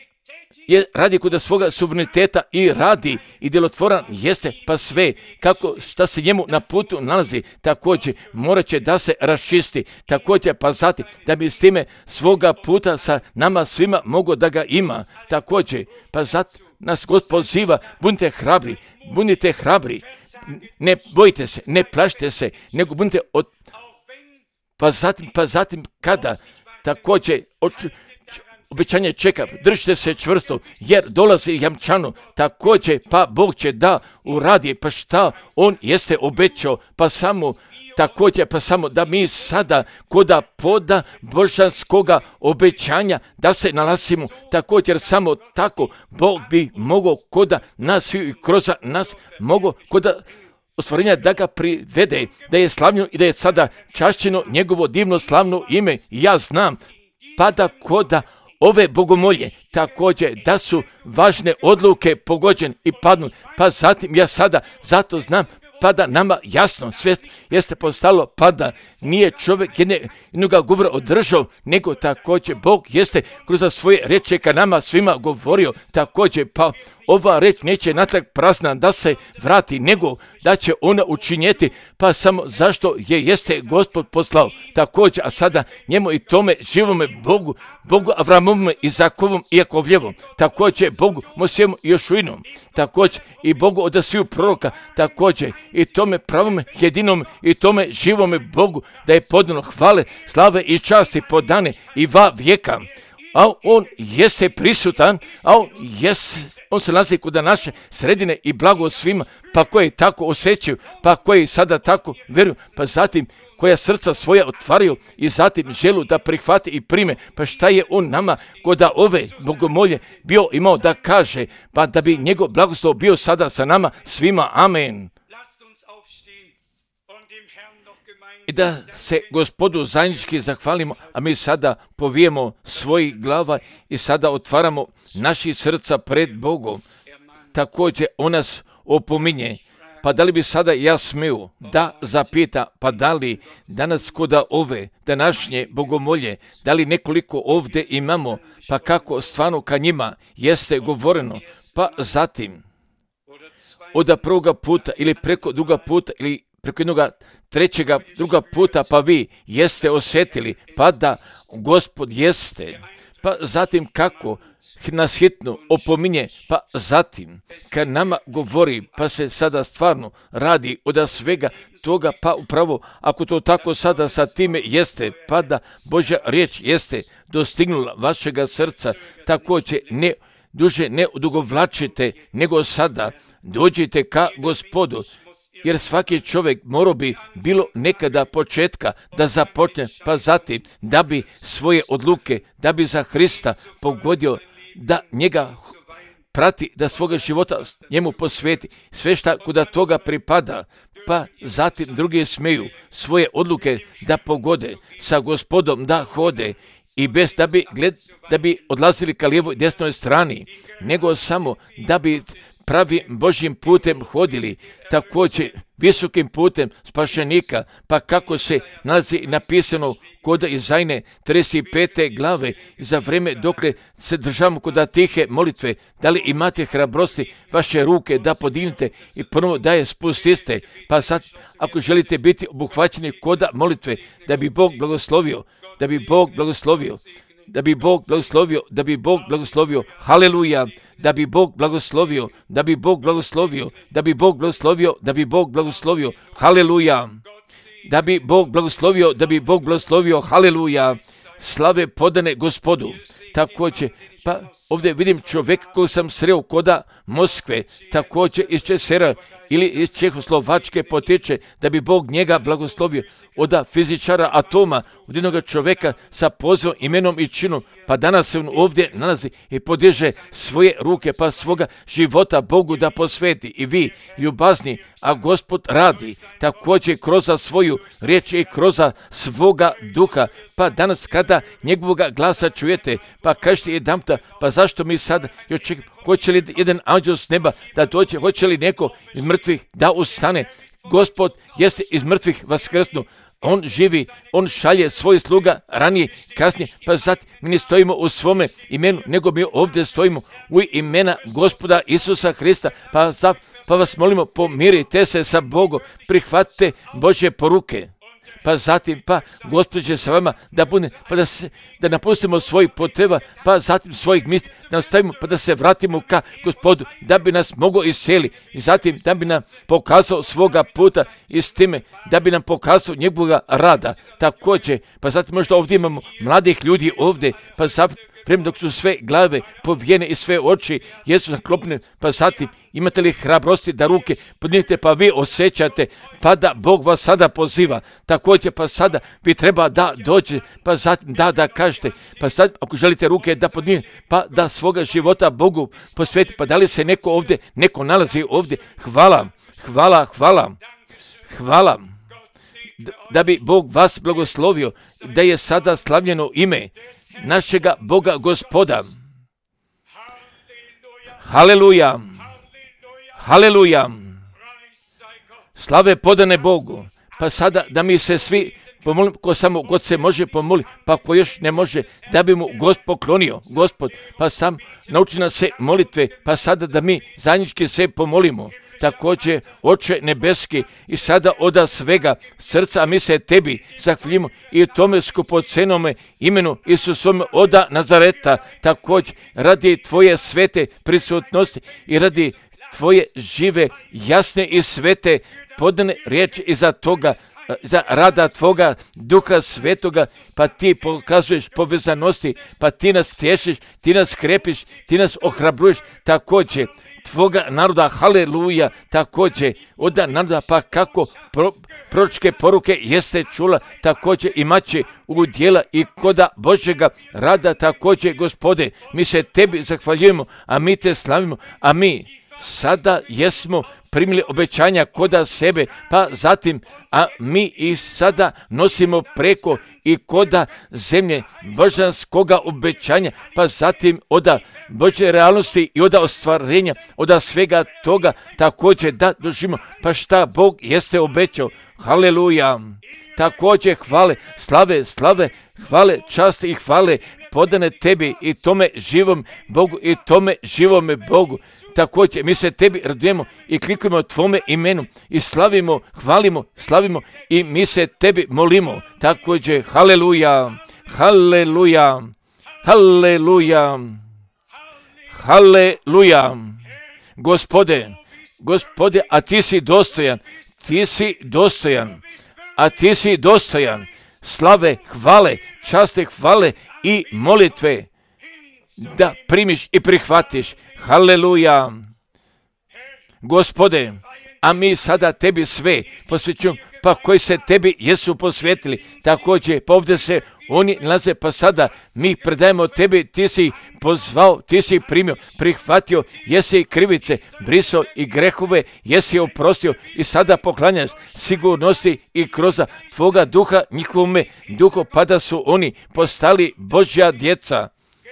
je radi kod svoga suvereniteta i radi i djelotvoran jeste, pa sve kako šta se njemu na putu nalazi, također morat će da se raščisti, također pa zatim da bi s time svoga puta sa nama svima mogo da ga ima, također pa zatim nas God poziva, budite hrabri, budite hrabri, ne bojite se, ne plašite se, nego budite od... Pa zatim, pa zatim kada također od... obećanje čeka, držite se čvrsto, jer dolazi jamčano, također pa Bog će da uradi, pa šta on jeste obećao, pa samo također pa samo da mi sada koda poda božanskoga obećanja da se nalazimo, također samo tako Bog bi mogao koda nas i kroz nas mogao koda ostvarenja da ga privede, da je slavljeno i da je sada čašćeno njegovo divno slavno ime. Ja znam pa da koda ove bogomolje također da su važne odluke pogođene i padnu, pa zatim ja sada zato znam pa da nama jasno sve jeste postalo, pa da nije čovjek jednoga govora održao, nego također Bog jeste kroz svoje riječi ka nama svima govorio, također pa ova reč neće natrag prazna da se vrati, nego da će ona učinjeti, pa samo zašto je jeste Gospod poslao, također, a sada njemu i tome živome Bogu, Bogu Avramovom, Izakovom i Jakovljevom, također Bogu Mosijemu i Jošuinom, također i Bogu od sviju proroka, također i tome pravome jedinom i tome živome Bogu da je podano hvale, slave i časti podane i va vijeka. A on jeste prisutan, a on jeste, on se nalazi kod naše sredine i blago svima, pa koji tako osjećaju, pa koji sada tako vjeruju, pa zatim koja srca svoja otvaraju i zatim želu da prihvati i prime, pa šta je on nama kod ove bogomolje bio imao da kaže, pa da bi njegov blagoslov bio sada sa nama svima, amen. I da se Gospodu zajednički zahvalimo, a mi sada povijemo svojih glava i sada otvaramo naši srca pred Bogom. Također on nas opominje, pa da li bi sada ja smio da zapita, pa da li danas koda ove današnje bogomolje, da li nekoliko ovdje imamo, pa kako stvarno ka njima jeste govoreno, pa zatim od prvoga puta ili preko druga puta ili preko jednoga trećega, druga puta, pa vi jeste osjetili, pa da Gospod jeste, pa zatim kako nas hitno opominje, pa zatim kad nama govori, pa se sada stvarno radi od svega toga, pa upravo ako to tako sada sa time jeste, pa da Božja riječ jeste dostignula vašega srca, također ne duže ne odugovlačite, nego sada dođite ka Gospodu, jer svaki čovjek morao bi bilo nekada početka da započne, pa zatim da bi svoje odluke, da bi za Hrista pogodio, da njega prati, da svoga života njemu posveti, sve šta kuda toga pripada, pa zatim drugi smeju svoje odluke da pogode, sa Gospodom da hode i bez da bi, gled, da bi odlazili ka lijevoj desnoj strani, nego samo da bi pravim Božjim putem hodili, također visokim putem spašenika, pa kako se nalazi napisano kod Izajne trideset pete glave, za vrijeme dokle se državamo kod tihe molitve, da li imate hrabrosti vaše ruke da podignete i ponovo da je spustiste, pa sad ako želite biti obuhvaćeni kod molitve, da bi Bog blagoslovio, da bi Bog blagoslovio, da bi Bog blagoslovio, da bi Bog blagoslovio, haleluja, da bi Bog blagoslovio, da bi Bog blagoslovio, da bi Bog blagoslovio, da bi Bog blagoslovio, haleluja, da bi Bog blagoslovio, da bi Bog blagoslovio, haleluja, slave podane Gospodu. Također, pa ovdje vidim čovjek koji sam sreo koda Moskve, također iz Česera ili iz Čehoslovačke potiče, da bi Bog njega blagoslovio, od fizičara atoma, od jednog čovjeka sa pozivom, imenom i činom, pa danas se on ovdje nalazi i podiže svoje ruke, pa svoga života Bogu da posveti. I vi, ljubazni, a Gospod radi, također kroz svoju riječ i kroz svoga duha, pa danas kada njegovoga glasa čujete, pa kažete jedanputa, pa zašto mi sad još čekamo, hoće li jedan anđel s neba da dođe, hoće li neko iz mrtvih da ustane? Gospod jeste iz mrtvih vaskrsnu, on živi, on šalje svoj sluga ranije, kasnije, pa zato mi ne stojimo u svome imenu, nego mi ovdje stojimo u imena Gospoda Isusa Hrista, pa, za, pa vas molimo, pomirite se sa Bogom, prihvatite Božje poruke. Pa zatim, pa Gospod će sa vama da bude, pa da, se, da napustimo svoj potreba, pa zatim svojih misli, da nastavimo, pa da se vratimo ka Gospodu, da bi nas mogao isceli i zatim da bi nam pokazao svoga puta i s time, da bi nam pokazao njegovoga rada. Također, pa zatim možda ovdje imamo mladih ljudi ovdje, pa zatim, vreme dok su sve glave povijene i sve oči jesu naklopne, pa zatim imate li hrabrosti da ruke podignete, pa vi osjećate, pa da Bog vas sada poziva, također pa sada vi treba da dođe, pa zatim da da kažete, pa sad ako želite ruke da podignete, pa da svoga života Bogu posveti, pa da li se neko ovdje, neko nalazi ovdje, hvala, hvala, hvala, hvala, da bi Bog vas blagoslovio, da je sada slavljeno ime našega Boga Gospoda. Haleluja, haleluja, slave podane Bogu. Pa sada da mi se svi pomolim, ko samo God se može pomoli, pa ko još ne može, da bi mu Gospod poklonio, Gospod, pa sam nauči nas se molitve, pa sada da mi zajednički se pomolimo. Također, Oče nebeski, i sada oda svega srca, a mi se tebi zahvaljujemo i tome skupocenome imenu Isusome oda Nazareta, također radi tvoje svete prisutnosti i radi tvoje žive, jasne i svete podane riječi iza toga, za rada tvoga Duha Svetoga, pa ti pokazuješ povezanosti, pa ti nas tješiš, ti nas krepiš, ti nas ohrabruješ, također tvoga naroda, haleluja, također od naroda, pa kako pro, proročke poruke jeste čula, također imaće u djela i koda Božjega rada, također Gospode, mi se tebi zahvaljujemo, a mi te slavimo, a mi sada jesmo primili obećanja koda sebe, pa zatim, a mi i sada nosimo preko i koda zemlje božanskoga obećanja, pa zatim oda Božje realnosti i oda ostvarenja, oda svega toga također da doživimo, pa šta Bog jeste obećao, haleluja, također hvale, slave, slave, hvale, časti i hvale podane tebi i tome živom Bogu i tome živome Bogu. Također mi se tebi radujemo i klikujemo tvome imenu i slavimo, hvalimo, slavimo i mi se tebi molimo. Također, haleluja, haleluja, Haleluja. Haleluja. Gospode, Gospode, a ti si dostojan, ti si dostojan, a ti si dostojan slave, hvale, časte, hvale i molitve da primiš i prihvatiš. Haleluja. Gospode, a mi sada tebi sve posvećujemo, pa koji se tebi jesu posvetili, također pa ovdje se oni nalaze, pa sada mi predajemo tebi, ti si pozvao, ti si primio, prihvatio, jesi krivice, brisao i grehove, jesi oprostio i sada poklanjaš sigurnosti i kroz tvoga duha njihovome duhu, pa da su oni postali Božja djeca.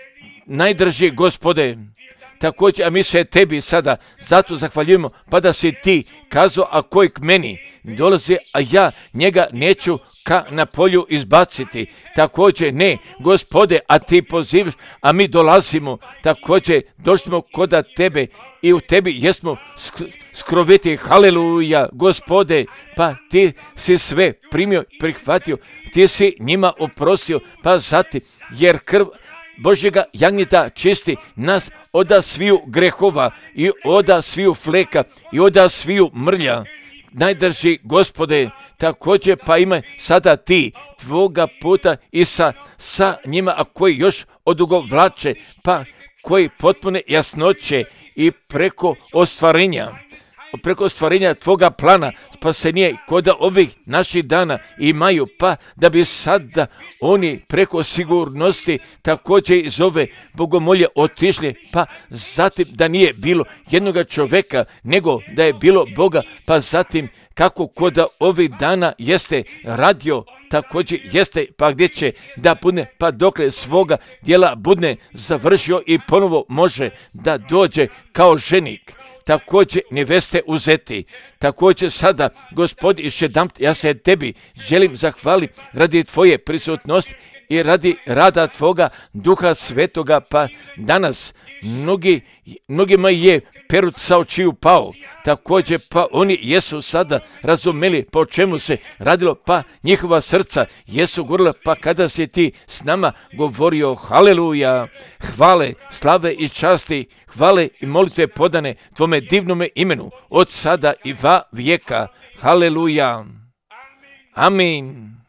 Najdrži Gospode, također, a mi se tebi sada zato zahvaljujemo, pa da si ti kazao, a koji k meni dolazi, a ja njega neću ka na polju izbaciti. Također, ne, Gospode, a ti pozivaš, a mi dolazimo, također, došli kod tebe i u tebi jesmo skroviti. Haleluja, Gospode, pa ti si sve primio, prihvatio, ti si njima oprostio, pa zatim, jer krv Božjega jagnjeta čisti nas od sviju grehova i od sviju fleka i od sviju mrlja. Najdrži Gospode, također pa imaj sada ti tvoga puta i sa, sa njima, a koji još odugovlače, pa koji potpune jasnoće i preko ostvarenja, preko ostvarenja tvoga plana spasenje kod ovih naših dana imaju, pa da bi sada oni preko sigurnosti također iz ove bogomolje otišli, pa zatim da nije bilo jednoga čovjeka, nego da je bilo Boga, pa zatim kako kod ovih dana jeste radio, također jeste, pa gdje će da budne, pa dokle svoga djela budne završio i ponovo može da dođe kao ženik, također neveste uzeti. Također sada, Gospodi, još jedanput ja se tebi želim zahvaliti radi tvoje prisutnosti i radi rada tvoga Duha Svetoga, pa danas mnogi, mnogima je perut sa očiju pao, također pa oni jesu sada razumeli po čemu se radilo, pa njihova srca jesu gorila, pa kada si ti s nama govorio. Haleluja, hvale, slave i časti, hvale i molitve podane tvome divnome imenu od sada i va vijeka. Haleluja. Amin.